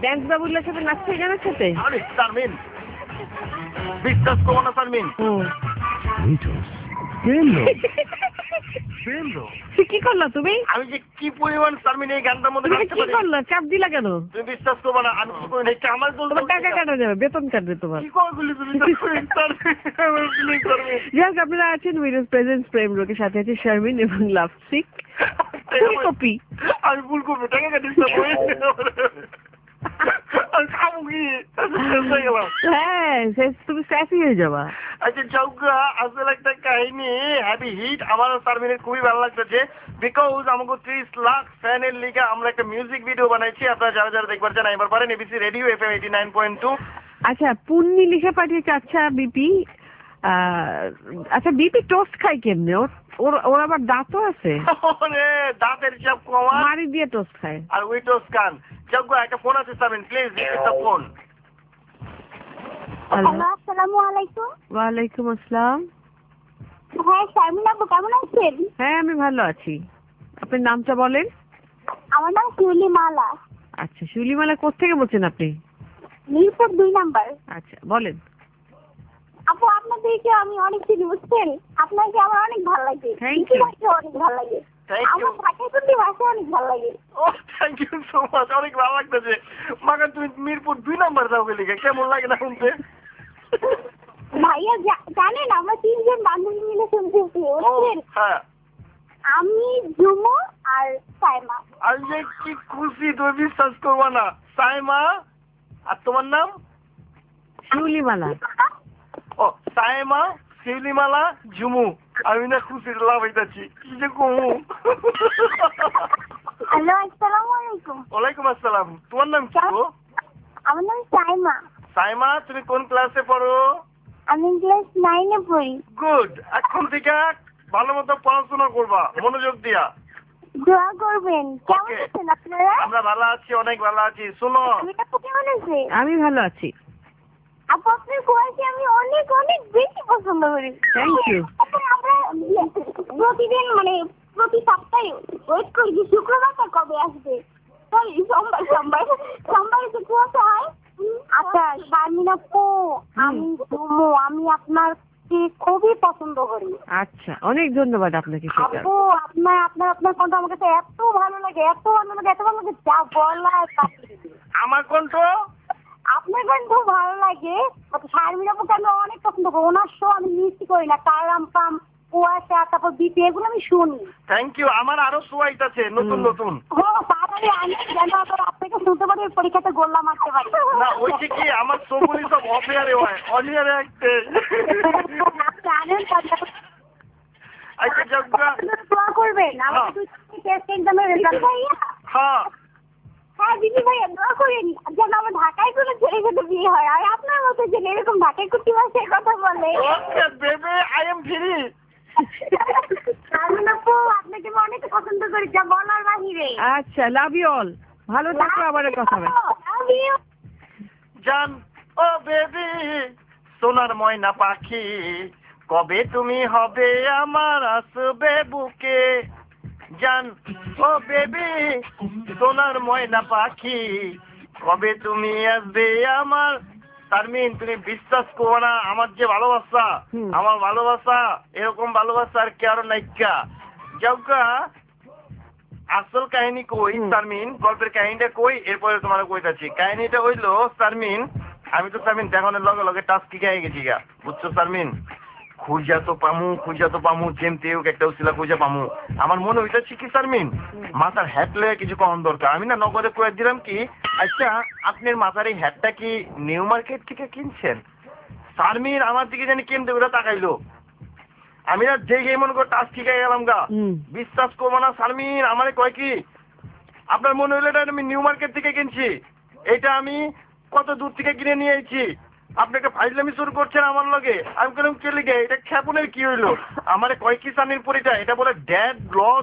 ড্যান্স বাবুল্লার সাথে নাচছে গানের সাথে? আরে শারমিন, বিশ্বাস করো না শারমিন, কি করলা তুমি? আমি যে কি পরিমাণ শারমিন এই গানটার মধ্যে তুমি নাচতে কি পারি, করলা? চাপ দিলা কেন? তুমি বিশ্বাস করবে না, আমি কি করি না, এটা আমার দোষ। তোমার টাকা কাটা যাবে, বেতন কাটবে তোমার। কি করগুলি তুমি শারমিন? যাক, আপনারা আছেন উইনার্স প্রেজেন্স প্রেম রোগের সাথে আছে শারমিন এবং লাভসিক ফুলকপি। আমি ফুলকপি টাকা কাটিস না, আমি খাবো কি? হ্যাঁ, তুমি স্যাফি হয়ে যাবা। আচ্ছা চৌকা, আসলে একটা কাহিনী হ্যাপি হিট আমার শারমিনের খুবই ভালো লাগতেছে, বিকজ আমাকে 30 লাখ ফ্যানের লিগে আমরা একটা মিউজিক ভিডিও বানাইছি। আপনারা যারা যারা দেখবার চান এবার পারেন, এবিসি রেডিও FM 89.2। আচ্ছা, পুন্নি লিখে পাঠিয়েছে। আচ্ছা বিপি, আচ্ছা বিপি টোস্ট খাই কেমনে? ওর আবার দাঁতও আছে? দাঁতের সব কমা মারি দিয়ে টোস্ট খায়। আর ওই টোস্ট খান। চৌকা, একটা ফোন আছে শারমিন, প্লিজ একটা ফোন। হ্যালো, আসসালামু আলাইকুম। ওয়ালাইকুম আসসালাম। হ্যাঁ শারমিন আপু, কেমন আছেন? হ্যাঁ, আমি ভালো আছি। আপনার নামটা বলেন। আমার নাম শিউলি মালা। আচ্ছা, শিউলিমালা কোত্থেকে বলছেন আপনি? মিরপুর 2 নাম্বার। আচ্ছা বলেন। আপু আপনাদেরকে আমি অনেক চিনি, বুঝছেন? আপনাকে আমার অনেক ভালো লাগে। Thank you. অনেক ভালো লাগে। Thank you. আমার ঢাকায় প্রতি ভাষা অনেক ভালো লাগে। ও থ্যাংক ইউ সো মাচ, অনেক ভালো লাগতেছে। মাগা তুমি মিরপুর 2 নাম্বার যাও গেলে কেমন লাগে না শুনতে? ভাইয়া জানেন আমরা 3 জন বান্ধবী মিলে শুনতেছি, বুঝছেন? হ্যাঁ, আমি জুমু আর সাইমা। আমি যে কি খুশি, তুমি বিশ্বাস করবা না। সাইমা, আর তোমার নাম? শিউলিমালা। ও সাইমা, শিউলিমালা, ঝুমু। আমি না খুশির লাভ হইতাছি, কি যে কমু। হ্যালো, আসসালামু আলাইকুম। ওয়ালাইকুম আসসালাম। তোমার নাম কি গো? আমার নাম সাইমা। সাইমা, তুমি কোন ক্লাসে পড়ো? আমি ক্লাস 9 এ পড়ি। গুড, এখন থেকে ভালো মতো পড়াশোনা করবা, মনোযোগ দিয়া। দোয়া করবেন। কেমন Okay. আছেন আপনারা? আমরা ভালো আছি, অনেক ভালো আছি। শোনো, আমি আপু কেমন আছে? আমি ভালো আছি। আপু আপনার কোয়ালিটি আমি অনেক অনেক বেশি পছন্দ করি। Thank you. আমরা প্রতিদিন মানে প্রতি সপ্তাহে ওয়েট করি যে শুক্রবারটা কবে আসবে। সোমবারে যে কুয়াশা হয়। আচ্ছা শারমিন আপু, আমি জুমু, আমি আপনাকে খুবই পছন্দ করি। আচ্ছা, অনেক ধন্যবাদ আপনাকে। সেটা আপু আপনার কণ্ঠ আমার কাছে এত ভালো লাগে, এত ভালো লাগে, এত ভালো লাগে, যা বলার বাকি নেই। আমার কণ্ঠ আপনার কণ্ঠ ভালো লাগে। শারমিন আপুকে আমি অনেক পছন্দ করি। ওনার শো আমি মিস করি না। কারাম পাম, কুয়াশা, তারপর বিপি, এগুলো আমি শুনি। Thank you. আমার আরো সোয়াইট আছে নতুন নতুন। ও তাড়াতাড়ি আমি যেন আবার আপনাকে শুনতে পারি, ওই পরীক্ষাতে গোল্লা মারতে পারি। না ওইটা কি আমার শোগুলি সব অফ এয়ারে হয়, অন এয়ারে একটা। জানেন আচ্ছা জগা, দোয়া করবেন আমাকে 2 টেস্ট এক্সামের রেজাল্ট ভাইয়া। হ্যাঁ হ্যাঁ দিদি ভাইয়া, দোয়া করেন যেন আমার ঢাকায় কোনো ছেলের সাথে বিয়ে হয়, আর আপনার মতো যে এরকম ঢাকায় কুটি ভাষায় কথা বলে। Okay baby, I am free. Sharmin আপু, আপনাকে আমি অনেক পছন্দ করি, যা বলার বাহিরে। আচ্ছা, লাভ ইউ অল। ভালো থাকো, আবার কথা হবে। Love you. জান ও বেবি, সোনার ময়না পাখি, কবে তুমি হবে আমার আসবে বুকে। জান ও বেবি, সোনার ময়না পাখি, কবে তুমি আসবে আমার। শারমিন, তুমি বিশ্বাস করো না, আমার যে ভালোবাসা, আমার ভালোবাসা এরকম ভালোবাসা আর কে আরো নাইকা। জগা আসল কাহিনী কই শারমিন, গল্পের কাহিনীটা কই, এরপরে তোমার কইতাছি। কাহিনীটা হইলো শারমিন, আমি তো শারমিন দেখানোর লগে লগে টাস্ক কি গায়ে গেছি গা, বুঝছো শারমিন? খুঁজা তো পামু যেমতে হোক একটা উসিলা খুঁজা পামু। আমার মনে হইতেছে কি শারমিন, মাথার হ্যাট লয়ে কিছু কম দরকার। আমি না নগদে কয়ে দিলাম কি, আচ্ছা আপনার মাথার এই হ্যাটটা কি নিউ মার্কেট থেকে কিনছেন? শারমিন আমার দিকে জানি কেমতে ওরা তাকাইলো। আমি না দেখে মনে করে টাস্ক ঠিক হয়ে গেলাম গা। বিশ্বাস করবো না শারমিন, আমারে কয় কি, আপনার মনে হইলো এটা আমি নিউ মার্কেট থেকে কিনছি, এটা আমি কত দূর থেকে কিনে নিয়ে এসেছি, আপনাকে ফাইজলামি শুরু করছেন আমার লগে। আমি বললাম কে লিগে, এটা খ্যাপনের কি হইলো? আমারে কয় কি শারমিন পরিটা, এটা বলে ড্যাড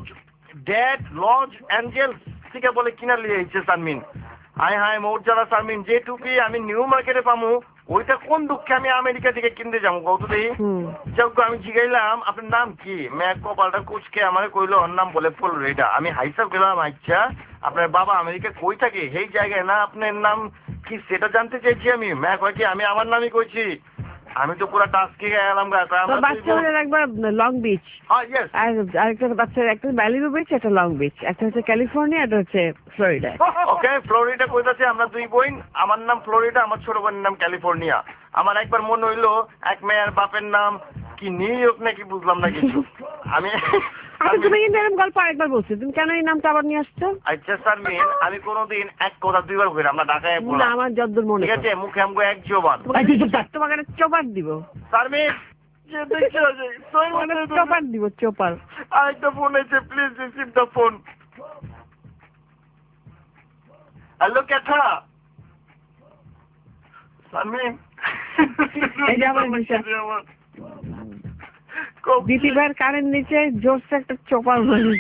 লজ অ্যাঞ্জেলস থেকে বলে কিনা লিয়ে এসেছে শারমিন। হায় হায় মোর যারা শারমিন, যে টুপি আমি নিউ মার্কেটে পামু ওইটা কোন দুঃখে আমি আমেরিকা থেকে কিনতে যাবো কত দেই যোগ্য আমি জিগাইলাম আপনার নাম কি ম্যাক কপালটা কুচকে আমার কইলো ওর নাম বলে ফ্লোরিডা আমি হাইসাব গেলাম আচ্ছা আপনার বাবা আমেরিকা কই থাকে সেই জায়গায় না আপনার নাম কি সেটা জানতে চাইছি আমি ম্যাক হয় কি আমি আমার নামই কইছি আমি তো পুরো টাস্কে গেলাম বাচ্চাদের একবার লং বিচ আর আরেকটা বাচ্চার একটা ম্যালিবু বিচ একটা লং বিচ একটা হচ্ছে ক্যালিফোর্নিয়া একটা হচ্ছে ফ্লোরিডা ওকে ফ্লোরিডা কইতাছে আমরা দুই বোন আমার নাম ফ্লোরিডা আমার ছোট বোনের নাম ক্যালিফোর্নিয়া আমার একবার মনে হইলো এক মেয়ের বাপের নাম কি নিউ ইয়র্ক নাকি বুঝলাম না কিছু আমি তুমি কিন্তু এরকম গল্প আরেকবার বলছো তুমি কেন এই নামটা আবার নিয়ে আসছো আচ্ছা শারমিন আমি কোনোদিন এক কথা দুইবার করি আমরা ঢাকায় না আমার যতদূর মনে ঠিক আছে মুখে আমগো এক জবান তোমাকে একটা চোপার দিব শারমিন যে দেখছো চোপার দিব চোপার আরেকটা ফোন আছে please receive the phone hello ক্যাথা শারমিন এই যে আমার দিদি ভাইয়ের কারেন্ট নিচে জোরসে একটা চোপার বলি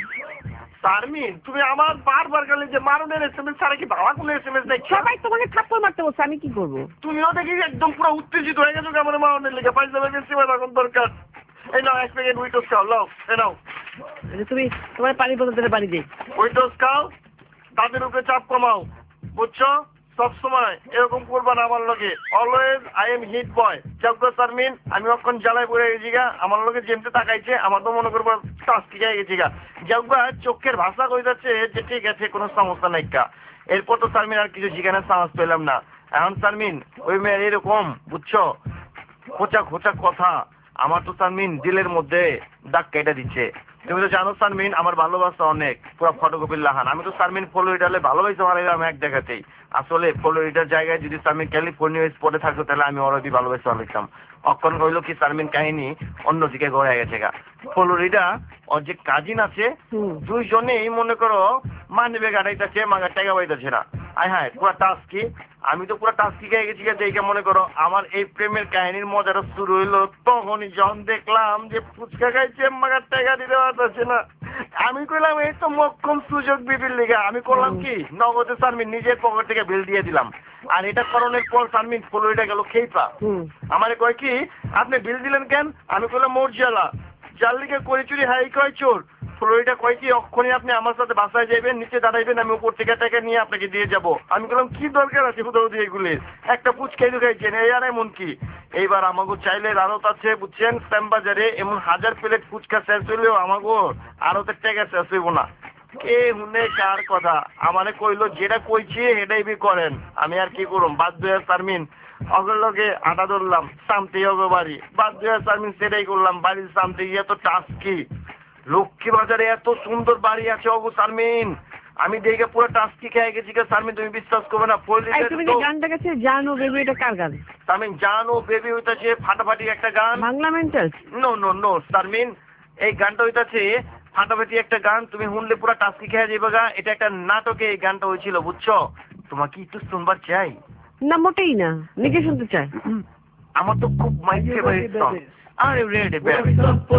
শারমিন তুমি আমার বারবার গেলে যে মারুনের এসএমএস ছাড়া কি বাবা কোনো এসএমএস দেখ সবাই তোমাকে থাপ্পড় মারতে বলছে আমি কি করবো তুমিও দেখি একদম পুরো উত্তেজিত হয়ে গেছো আমার মারুনের লেগে পাইজামা বেশি এখন দরকার এই নাও এক প্যাকেট উইটোস খাও লাও এ নাও তুমি তোমার পানি বোতলের পানি দিই উইটোস খাও তাদের উপরে চাপ কমাও বুঝছো সবসময় এরকম করবা না আমার লগে always I am hit boy যোগ্য শারমিন আমি অক্ষণ জ্বালায় পড়ে গেছি গা আমার লগে যেমতে তাকাইছে আমার তো মনে করবো টাস্কি হয়ে গেছি গা যোগ্য চোখের ভাষা কই যাচ্ছে যে ঠিক আছে কোনো সমস্যা নাই কা এরপর তো শারমিন আর কিছু জিজ্ঞাসার সাহস পেলাম না এখন শারমিন ওই মেয়ের এরকম বুঝছো খোঁচা খোঁচা কথা আমার তো শারমিন দিলের মধ্যে দাগ কেটে দিচ্ছে তুমি তো জানো শারমিন আমার ভালোবাসা অনেক পুরো ফটোকপির লাহান আমি তো শারমিন ফ্লোরিডালে ভালোবাসা হারাইলাম এক জায়গাতেই আসলে ফ্লোরিডার জায়গায় যদি শারমিন ক্যালিফোর্নিয়া স্পটে থাকতো তাহলে আমি অলরেডি ভালোবাসা হারাইতাম অক্ষণ হইলো কি শারমিন কাহিনী অন্যদিকে গড়ে গেছে গা ফ্লোরিডা ওর যে কাজিন আছে দুইজনেই মনে করো মানবে গাড়াইতেছে মাগার টাকা পাইতেছে না আয় হ্যাঁ পুরো টাস্কি আমি তো পুরো টাস্কি খেয়ে গেছি দেখে মনে করো আমার এই প্রেমের কাহিনীর মজাটা শুরু হইলো তখনই যখন দেখলাম যে ফুচকা খাইছে মাগার টাকা দিতে পারতেছে না আমি কইলাম এই তো মক্ষম সুযোগ বিবির লিগা আমি করলাম কি নগদে শারমিন নিজের পকেট থেকে বিল দিয়ে দিলাম আর এটা করণের পর শারমিন ফ্লোরিডা গেল খেইপা আমারে কয় কি আপনি বিল দিলেন কেন আমি কইলাম মর্জিয়ালা যার লিগে করে চুরি হাই কয় চোর ফ্লোরিডা কয় কি অক্ষণই আপনি আমার সাথে বাসায় যাবেন নিচে দাঁড়াইবেন আমি উপর থেকে টাকা নিয়ে আপনাকে দিয়ে যাব আমি বললাম কি দরকার আছে হুদাহুদি এগুলি একটা ফুচকাই ঢুকাইছেন এই আর এমন কি এইবার আমাকে চাইলে আড়ত আছে বুঝছেন শ্যামবাজারে এমন 1000 প্লেট ফুচকা শেষ হইলেও আমাকে আড়তের টাকা শেষ হইব না কে হুনে কার কথা আমারে কইলো যেটা কইছি সেটাই বি করেন আমি আর কি করুম বাধ্য হয়ে শারমিন অগর লগে আটা ধরলাম সামতে হবে বাড়ি বাধ্য হয়ে শারমিন সেটাই করলাম বাড়ির সামতে গিয়ে তো টাস্কি লক্ষ্মী বাজারে এত সুন্দর বাড়ি আছে অগো শারমিন আমি দেখে পুরো টাস্কি খেয়ে গেছি শারমিন তুমি বিশ্বাস করবে না তুমি যে গানটা গেছে জানো বেবি এটা কার গান শারমিন জানো বেবি হইতাছে ফাটাফাটি একটা গান Bangla mental no no no Sharmin এই গানটা হইতাছে ফাটাফাটি একটা গান তুমি শুনলে পুরো টাস্কি খেয়ে যাবে গা এটা একটা নাটকে এই গানটা হয়েছিল বুঝছো তোমার কি একটু শুনবার চাই না মোটেই না নিজে শুনতে চাই আমার তো খুব my favourite song Are you ready, baby?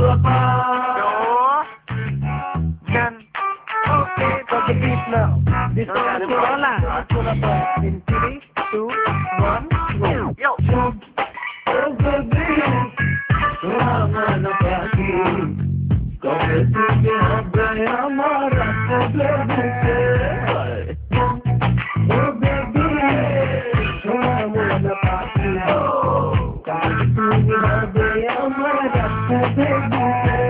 Can okay, got the beat now. This is Hola. In 3, 2, 1, go. Yo. Oh baby, Ramana Paki. Come to me, Abhay Amara, baby. Oh baby, Ramana Paki. Come to me, Abhay Amara, baby.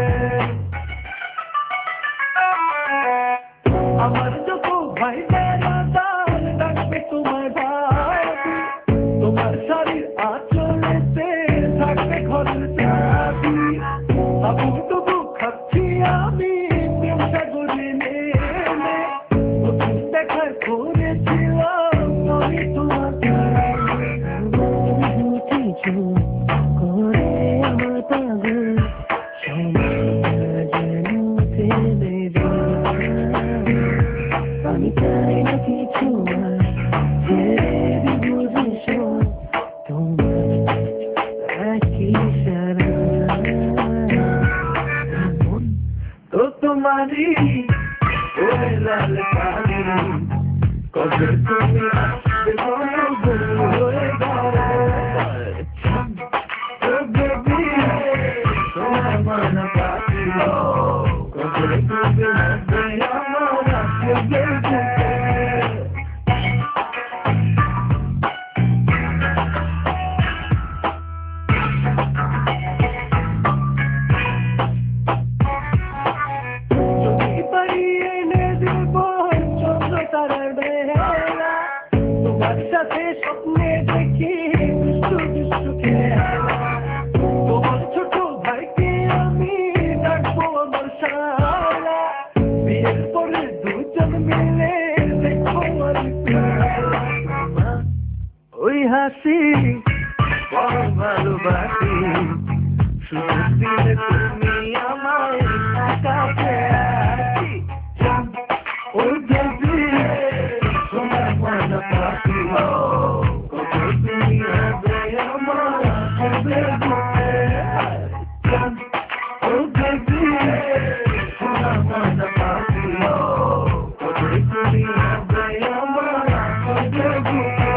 আমার যত ভাই বেড়াদার ডাকবে তোমায় ভাই তোমার শাড়ির আঁচলেতে থাকবে ঘরের চাবি আবু তবু খাচ্ছি আমি সাগরে নেমে নতুন দেখার করেছিলাম আমি তোমাকে কিছু করে আমার পাগল আমি চাই না কিছু তো তোমারি ওরে লাল কালি কবে তুমি আসবে হয়ে গেলে mana patilo kobore tube nabbe amara sebe buke হাসি ভালোবাসি শুধু দিলে তুমি আমায় কাছে আসি ও দেবী তোমার মনে পাখিল তুমি হবে আমার হবে ও দেবী তোমার মনে পাখিল তুমি হবে আমার হবে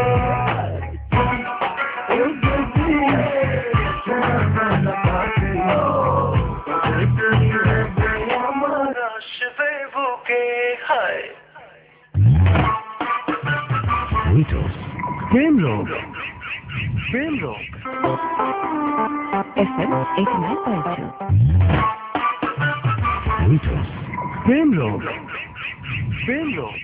Film Rock. FM 89.2. Film Rock. Film Rock.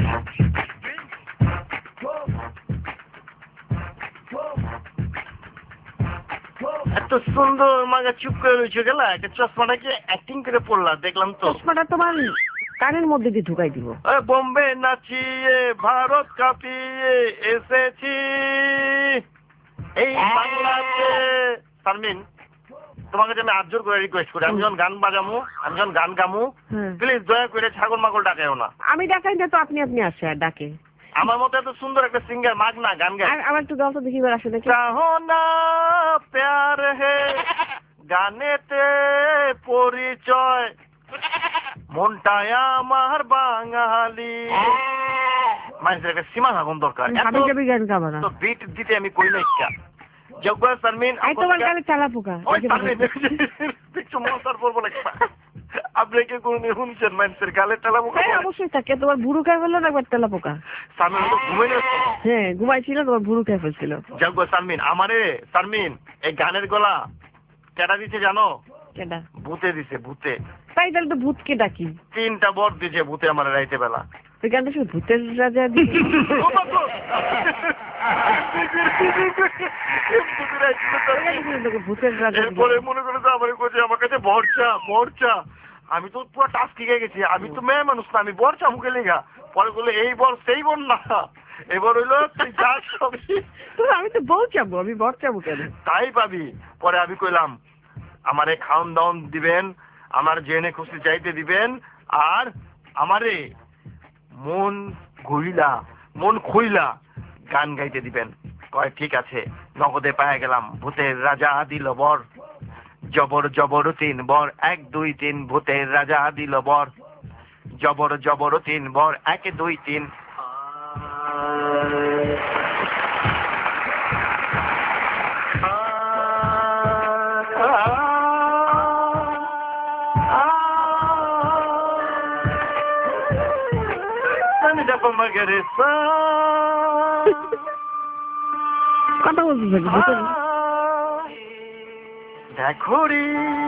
এত সুন্দর মাগা চুপ করে রয়েছে গেলা একটা চশমাটাকে অ্যাক্টিং করে পড়লা দেখলাম তো চশমাটা তোমার কানের মধ্যে দিয়ে ঢুকাই দিব বোম্বে নাচিয়ে ভারত কাঁপিয়ে এসেছি এই বাংলাতে শারমিন তোমাকে যে আমি আর্জোর করে রিকোয়েস্ট করি আমি যখন গান বাজামু আমি যখন গান গামু প্লিজ দয়া করে ছাগল মাগল ডাকাইও না আমি ডাকাই না তো আপনি আসে আর ডাকে আমার মতো এত সুন্দর একটা সিঙ্গার মাগ না গান গায় আমার একটু গাও তো দেখি এবার আসে দেখি চাহো না প্যার হে গানেতে পরিচয় মনটায় আমার বাঙালি মানুষের একটা সীমা থাকুন দরকার তো বিট দিতে আমি কই না ইচ্ছা যোগ্য শারমিন তোমার গালে চালা পোকা কিছু মশার পড়বো লাগবে আপনি কি কোনদিন শুনছেন মানুষের গালে তেলা পোকা অবশ্যই থাকে তোমার ভুরু খাই ফেললো না একবার তেলা পোকা শারমিন তো ঘুমাই হ্যাঁ ঘুমাইছিল তোমার ভুরু খাই ফেলছিল যোগ্য শারমিন আমারে শারমিন এই গানের গলা কেডা দিছে জানো কেডা ভূতে দিছে ভূতে তাই তাহলে তো ভূতকে ডাকি 3টা বর দিছে ভূতে আমার রাইতে বেলা তুই গানটা শুধু ভূতের রাজা দিবি ভূতের রাজা এরপরে মনে করে তো আমার কাছে আমার কাছে বর্চা আমি তো পুরো টাস্ক শিখে গেছি আমি তো মেয়ে মানুষ না আমি বর্চা মুখে লেগা পরে বললো এই বর সেই বর না এবার হইলো তুই যা সবই আমি তো বউ চাবো আমি বর চাবো কেন তাই পাবি পরে আমি কইলাম আমারে খাওন দাওন দিবেন আমার জেনে খুশি চাইতে দিবেন আর আমারে মন খুইলা গান গাইতে দিবেন কয় ঠিক আছে নগদে পায়ে গেলাম ভূতের রাজা দিল বর জবর 3 বর 1 2 3 ভূতের রাজা দিল বর জবর 3 বর 1 2 3 কথা বলতে দেখো রে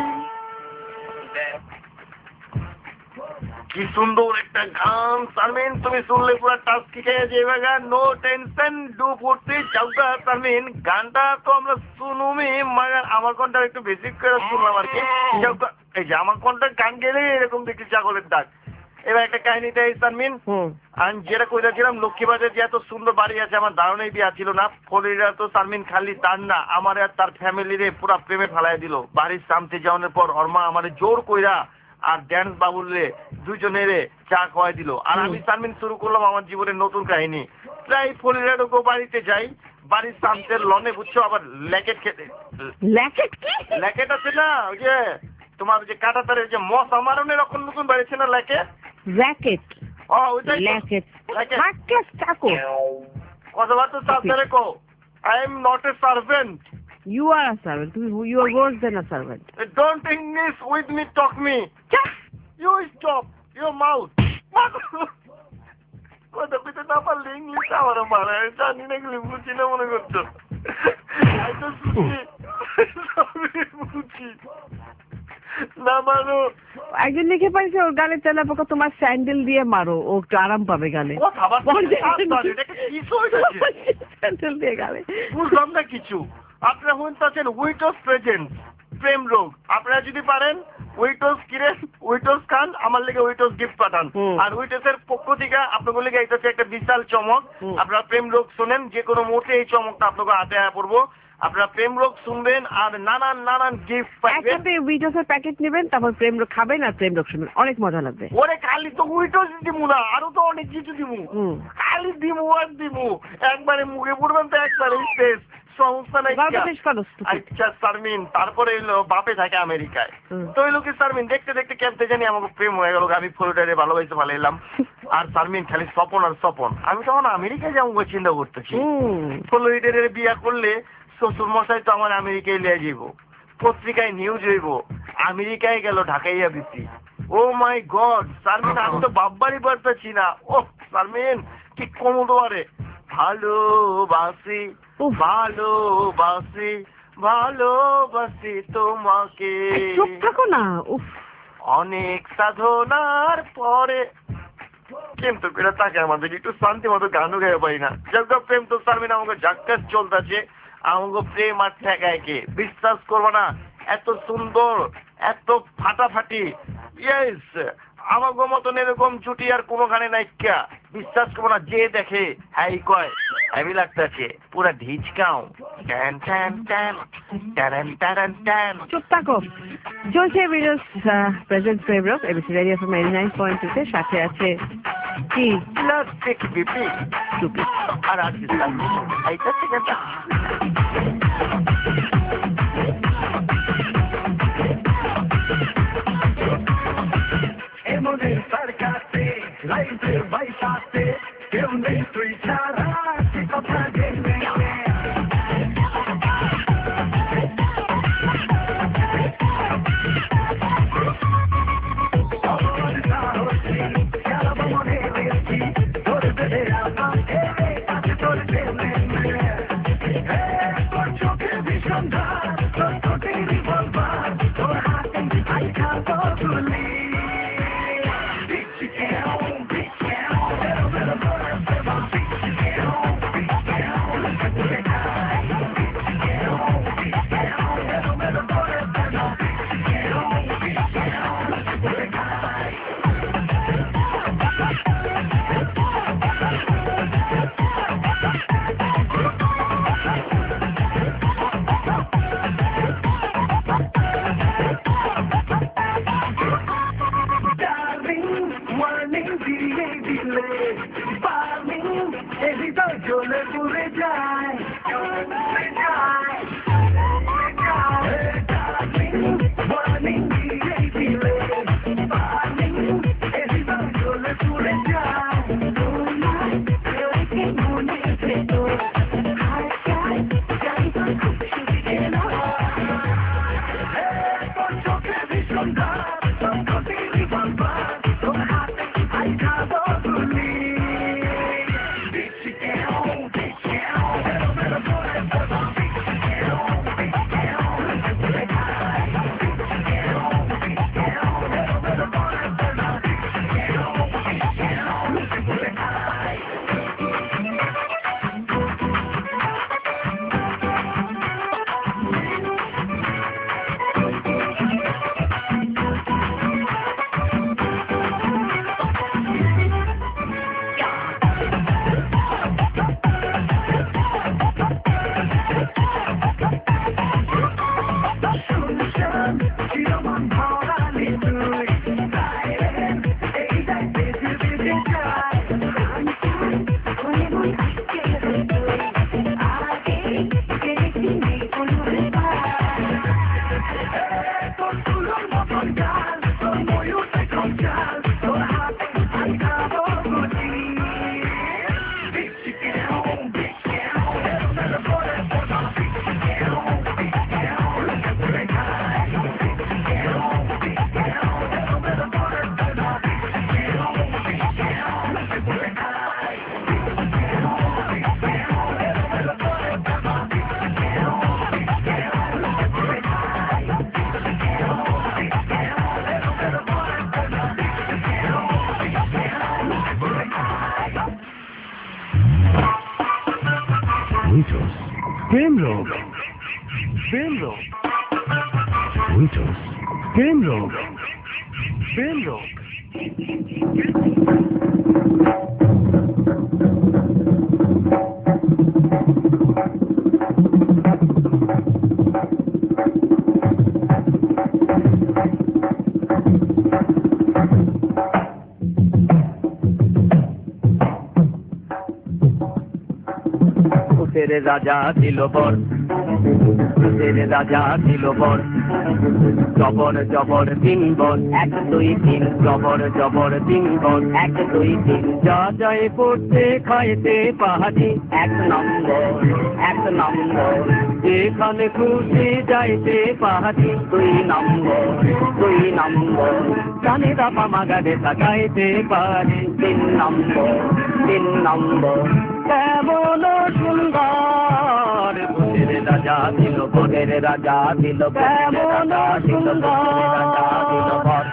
কি সুন্দর একটা গান শারমিন তুমি শুনলে পুরো টাস্ক শিখে যাবে গান নো টেনশন ডু ফুর্তি চাউকা শারমিন গানটা তো আমরা শুনুমি মাগার আমার কণ্ঠটা একটু বেশি করে শুনলাম আর কি এই যে আমার কণ্ঠে গান গেলে এরকম দেখি ছাগলের ডাক এবার একটা কাহিনীটা এই শারমিন আমি যেটা কইছিলাম লক্ষ্মীবাজার যে এত সুন্দর বাড়ি আছে আমার দারুণই বিয়া ছিল না ফলিরা তো শারমিন খালি তার না আমার আর তার ফ্যামিলিরে পুরা প্রেমে ফেলাই দিল বাড়ির সামনে যাওয়ানোর পর অর্মা আমার জোর কইরা আর ড্যান্স বাবুলে দুজনেরে চা খাওয়াই দিল আর আমি শারমিন শুরু করলাম আমার জীবনের নতুন কাহিনী প্রায় ফলিরার বাড়িতে যাই বাড়ির সামনে লনে বুঝছো আবার ল্যাকেট খেতে ল্যাকেট আছে না ওই যে তোমার যে কাটা তারের যে মশা মারণের এখন নতুন বাড়িছে না ল্যাকেট র্যাকেট ওইটাই ল্যাকেট কথাবার তো সাবধানে কো I am not a servant You are a servant. You are worse than a servant. Don't English with me, talk me. You stop your mouth. কথা কইতে না পারলে ইংলিশ আমার মারা জানি না এগুলি বুঝি না মনে করছো না মানো একজন লিখে পাইছে ওর গালে তেলা পোকা তোমার স্যান্ডেল দিয়ে মারো ও একটু আরাম পাবে গালে স্যান্ডেল দিয়ে গালে বুঝলাম না কিছু। আপনারা শুনতেছেন উইটোস প্রেজেন্ট প্রেম রোগ। আপনারা যদি পারেন উইটোস কিরে উইটোস খান আমার লেগে উইটোস গিফট পাঠান। আর উইটোসের পক্ষ থেকে আপনাদের লেগে এটা একটা বিশাল চমক। আপনারা প্রেম রোগ শোনেন যে কোনো মুহূর্তে এই চমকটা আপনাকে হাতে পড়বো। আপনারা প্রেম রোগ শুনবেন আর নানান নানান গিফট পাবেন। একসাথে উইটোসের প্যাকেট নেবেন তারপর প্রেম রোগ খাবেন আর প্রেম রোগ শুনবেন অনেক মজা লাগবে। ওরে খালি তো উইটোস দিমু না আরো তো অনেক কিছু দিমু খালি দিমু আর দিমু একবারে মুখে পড়বেন তো একবারে শেষ সমস্যা নাই। আচ্ছা শারমিন তারপরে এলো বাপে থাকে আমেরিকায় তো এলো কি শারমিন দেখতে দেখতে কেমতে জানি আমাকে প্রেম হয়ে গেল আমি ফ্লোরিডারে ভালোবাসে ভালো এলাম আর শারমিন খালি স্বপন আর স্বপন আমি তখন আমেরিকায় যাবো চিন্তা করতেছি ফ্লোরিডারে বিয়া করলে শ্বশুর মশাই তো আমার আমেরিকায় লিয়ে যাবো পত্রিকায় নিউজ হইব আমেরিকায় গেল ঢাকাইয়া বেশি। ও মাই গড শারমিন আমি তো বাপবাড়ি পারতেছি না। ও শারমিন কি কমোডোয়ারে ভালোবাসি ভালোবাসি ভালোবাসি তোমাকে। চুপ থাকো না অনেক সাধনার পরে কিন্তু এটা তাকে আমাদের একটু শান্তি মতো গানও গাইতে পারি না। যাক প্রেম তো শারমিন আমাকে জাক্কাস চলতেছে আমাকে প্রেম আর ঠেকায় কে বিশ্বাস করবো না এত সুন্দর এত ফাটাফাটি ইয়েস আমাকে মতন এরকম জুটি আর কোনো গানে নাই কে বিশ্বাস করবো না যে দেখে হ্যাঁ কয় আমি লাগতেছে পুরা ঢিচকাও ট্যান ট্যান ট্যান ট্যান ট্যান ট্যান। চুপ থাকো চলছে ভিডিওস প্রেজেন্ট প্রেম রোগ এবিসি রেডিও ফ্রম 89.2 তে সাথে আছে কি প্লাস্টিক বিপি টুপি আর আর্টিস্ট এইটা ঠিক আছে। এমনের সরকারে লাইফের বাইসাতে কেউ নেই তুই ছাড়া সে কথা জেনে প্রেম রোগ, প্রেম রোগ, প্রেম রোগ, প্রেম রোগ। তেরে রাজা দিল বর, তেরে রাজা দিল বর, জবর জবর তিন বর, 1 2 3, জবর জবর তিন বর, 1 2 3, যা যায় পড়তে খাইতে পাহাড়ি, 1 নম্বর 1 নম্বর, যেখানে খুশি যাইতে পাহাড়ি, 2 নম্বর 2 নম্বর, জানি দাপা মাগারে তাকাইতে পারি, 3 নম্বর 3 নম্বর, কেমন সুন্দর ভোরের রাজা দিল, ভোরের রাজা দিল, কেমন সুন্দর রাজা দিল বর।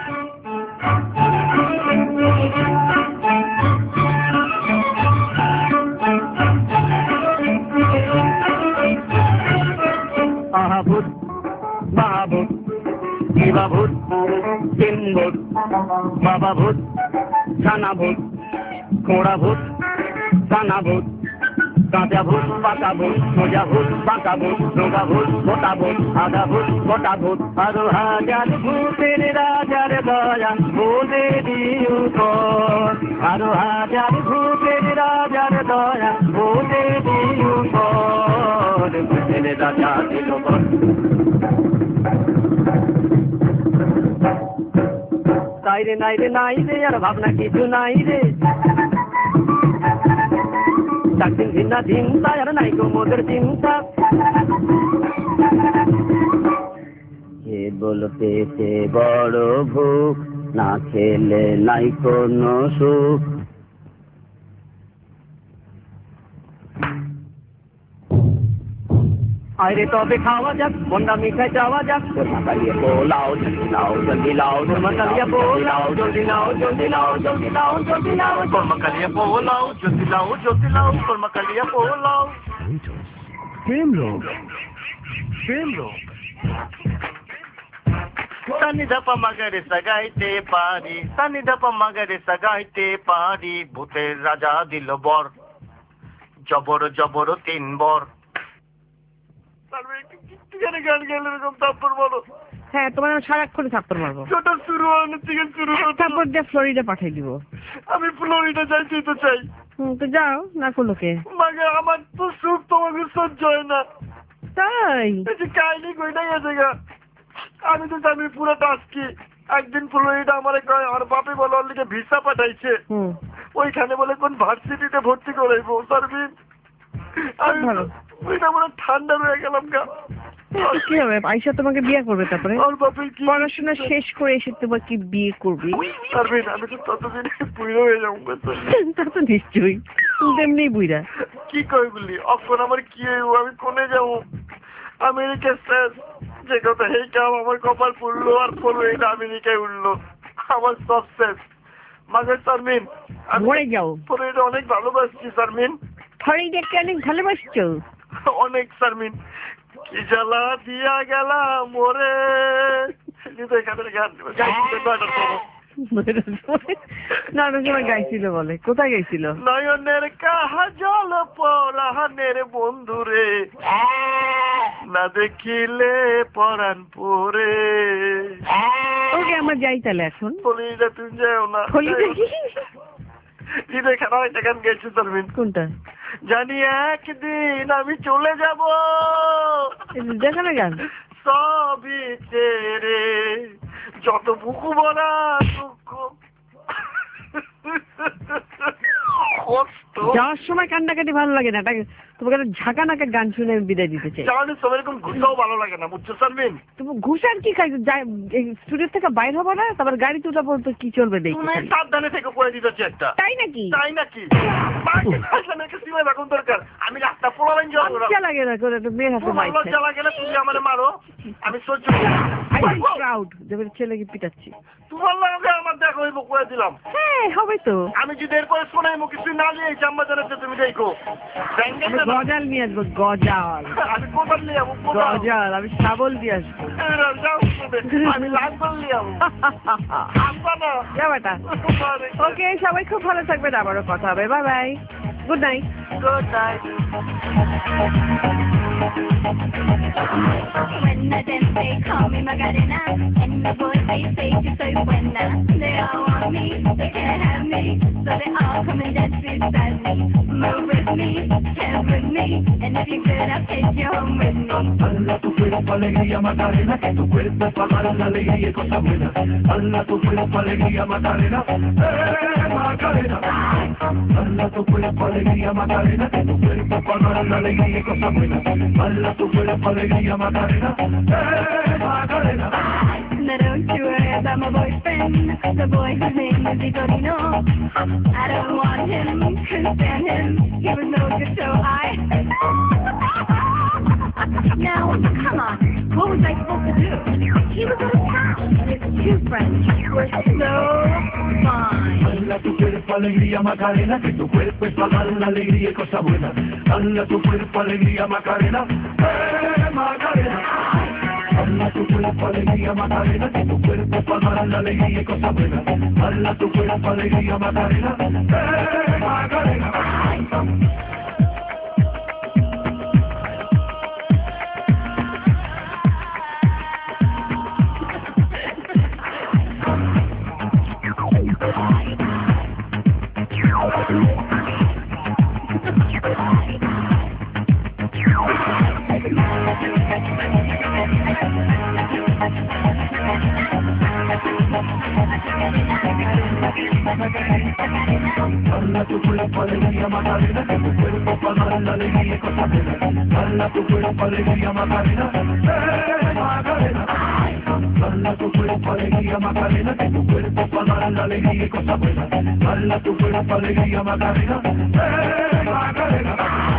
আহাভূত মহাভূত শিবাভূত তিনভূত বাবাভূত ছানাভূত খোড়াভূত কানাভূত কাঁচাভূত পাকাভূত সোজাভূত বাঁকাভূত রোগাভূত মোটাভূত আগাভূত মোটাভূত, আরো হাজার ভূতের রাজার দয়া বোধের উপর, আরো হাজার ভূতের রাজার দয়া বোধের উপর, ভূতের রাজা দিল বর। তাই রে নাই রে নাই রে আর ভাবনা কিছু নাই রে, চাকদিন ভিন্না চিন্তা আর নাই গো মোদের চিন্তা, কে বলতে সে বড় ভুক, না খেলে নাই কোনো সুখ। আরে তবে খাওয়া যাক, বন্ডা মিঠাই যাওয়া যাক, মাকালিয়া পোলাও জলদি লাও জলদি লাও, মাকালিয়া পোলাও জলদি লাও জলদি লাও জলদি লাও জলদি লাও, মাকালিয়া পোলাও জলদি লাও জলদি লাও, মাকালিয়া পোলাও। প্রেম রোগ, প্রেম রোগ। সানি ধাপা মাগারে সাগাইতে পারি, সানি ধাপা মাগারে সাগাইতে পারি, ভূতের রাজা দিল বর, জবর জবর তিন বর। গান গেলে এরকম থাপ্পড় বলো। হ্যাঁ, তোমার সারাক্ষণ থাপ্পড় মারবো। ছোট শুরু হওয়ার থেকে শুরু হতো, থাপ্পড় দিয়ে ফ্লোরিডা পাঠিয়ে দিব। আমি ফ্লোরিডা যাইতে তো চাই। তো যাও না করলোকে, মাগে আমার তো সুখ তোমাকে সহ্য হয় না। তাই কাহিনী কইটাই আছে গা। আমি তো জানি পুরো টাস্কি। একদিন ফ্লোরিডা আমার আর বাপে বলে ওর লিগে ভিসা পাঠাইছে, ওইখানে বলে কোন ভার্সিটিতে ভর্তি করাইবো সার্ভিস। আমি ওইটা মনে ঠান্ডা রয়ে গেলাম গা। কি হবে, আইসা তোমাকে বিয়ে করবে, তারপরে ওর বাপের কি পড়াশোনা শেষ করে এসে তোমাকে বিয়ে করবি। সার্ভিস আমি তো ততদিন বুড়ো হয়ে যাবো। তা তো নিশ্চয়ই, তুমি তেমনি বুইরা। কি কই বলি, এখন আমার কি হইব, আমি কোনে যাবো? আমেরিকা শেষ, যে কথা এই কাম আমার কপাল পড়লো আর পড়লো, এটা আমেরিকায় উঠলো, আমার সব শেষ। মাগে শারমিন, মরে যাও। পরে এটা অনেক ভালোবাসছি শারমিন, ফরিদাকে অনেক ভালোবাসছো? অনেক শারমিন। কি জ্বালা দিয়া গেলাম মোরে, এখানে গান না সময় গাইছিল বলে, কোথায় গাইছিল? নয়নের কাহা জল পরাহানের বন্ধুরে, না দেখিলে পরাণ পরে। ওকে আমরা যাই তাহলে এখন। ফলিদা তুমি যাও না। এখানে একটা গান গেছি শারমিন। কোনটা? জানি একদিন আমি চলে যাব, যেখানে গান সবই ছেড়ে, যত বুকু ভরা দুঃখ কষ্ট। যাওয়ার সময় কান্নাকাটি ভালো লাগে না, তোমাকে ঝাঁকা নাকা গান শুনে বিদায় দিতে চাই। যাওয়ার সময় এরকম ঘুরতেও ভালো লাগে না, বুঝছো শারমিন? তুমি ঘুষার কি খাই, স্টুডিও থেকে বাইর হবো না, তারপর গাড়ি তুলা পর্যন্ত কি চলবে দেখি। তুমি সাবধানে থেকে করে দিতেছি একটা। তাই নাকি? তাই নাকি? সীমা রাখুন দরকার। আমি রাস্তা পোলাবেন যাবো, লজ্জা লাগে না করে মেয়ের হাতে মাইছে। লজ্জা লাগে না, তুমি আমার মারো, আমি সহ্য করি। প্রাউড যে ছেলেকে পিটাচ্ছি। তোমার লাগে আমার দেখা হইব করে দিলাম। হ্যাঁ হবে তো। আমি যদি এরপরে শোনাইবো কিছু না নিয়ে জাম্মা জানাতে তুমি দেখো। গজাল নিয়ে আসবো, গজাল। আমি কোদাল নিয়ে যাবো, গজাল আমি শাবল দিয়ে আসবো। আমি লাঙ্গল নিয়ে যাবো। আসবা না? যা বেটা। ওকে, সবাই খুব ভালো থাকবেন, আবারও কথা হবে। Bye bye, good night. Good night. When I dance, they call me Macarena, and the boys they say yo soy buena. They all want me, they can't have me, so they all come and dance beside me. Move with me, dance with me, and if you're good, I'll take you home with me. Dala tu cuerpo alegría Macarena, que tu cuerpo es para dar la alegría y cosas buenas. Dala tu cuerpo alegría Macarena, Macarena. Dala tu cuerpo alegría Macarena, que tu cuerpo es para dar la alegría y cosas buenas. Dala tu cuerpo alegría Macarena, Macarena. Now don't you worry about my boyfriend, the boy whose name is Vitorino. I don't want him, couldn't stand him, he was no good, so I... Now, come on, what was I supposed to do? He was out of town, his two friends were so fine. Dala tu cuerpo alegría Macarena, que tu cuerpo es para dar la alegría y cosas buenas. Dala tu cuerpo alegría Macarena, Macarena. Dala tu cuerpo alegría Macarena, que tu cuerpo es para dar la alegría y cosas buenas. Dala tu cuerpo alegría Macarena, Macarena. Dala tu cuerpo alegría Macarena, que tu cuerpo para dar la alegría y cosas buenas. Dala tu cuerpo alegría Macarena, Macarena. Dala tu cuerpo alegría Macarena, que tu cuerpo para dar la alegría y cosas buenas. Dala tu cuerpo alegría Macarena, Macarena.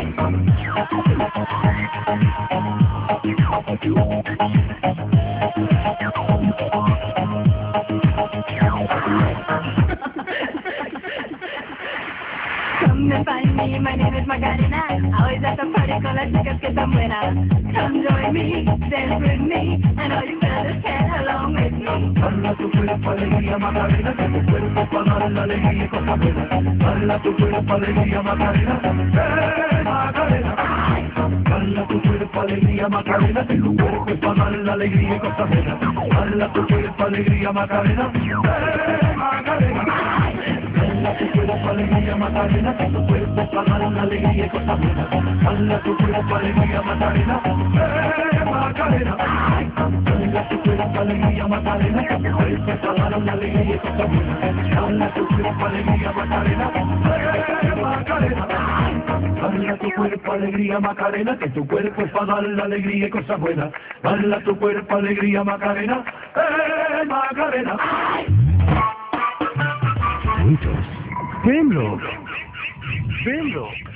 Come and find me, my name is Macarena. Always at the party con las chicas que están buenas. Come join me, dance with me, and all you fellas can along with me. Dala tu cuerpo alegría Macarena, que tu cuerpo para dar la alegría y cosas buenas. Dala tu cuerpo alegría Macarena, Macarena. Dala tu cuerpo alegría Macarena, que tu cuerpo es para dar la alegría y cosas buenas. Dala tu cuerpo alegría Macarena, Macarena. Dala tu cuerpo alegría Macarena, que tu cuerpo es para dar la alegría y cosas buenas. Dala tu cuerpo alegría Macarena, Macarena. Dala tu cuerpo alegría Macarena, que tu cuerpo es para dar la alegría y cosas buenas. Dala tu cuerpo alegría Macarena, Macarena. Dala tu cuerpo alegría Macarena, que tu cuerpo es para dar la alegría y cosas buenas. Dala tu cuerpo alegría Macarena, Macarena. Primrose.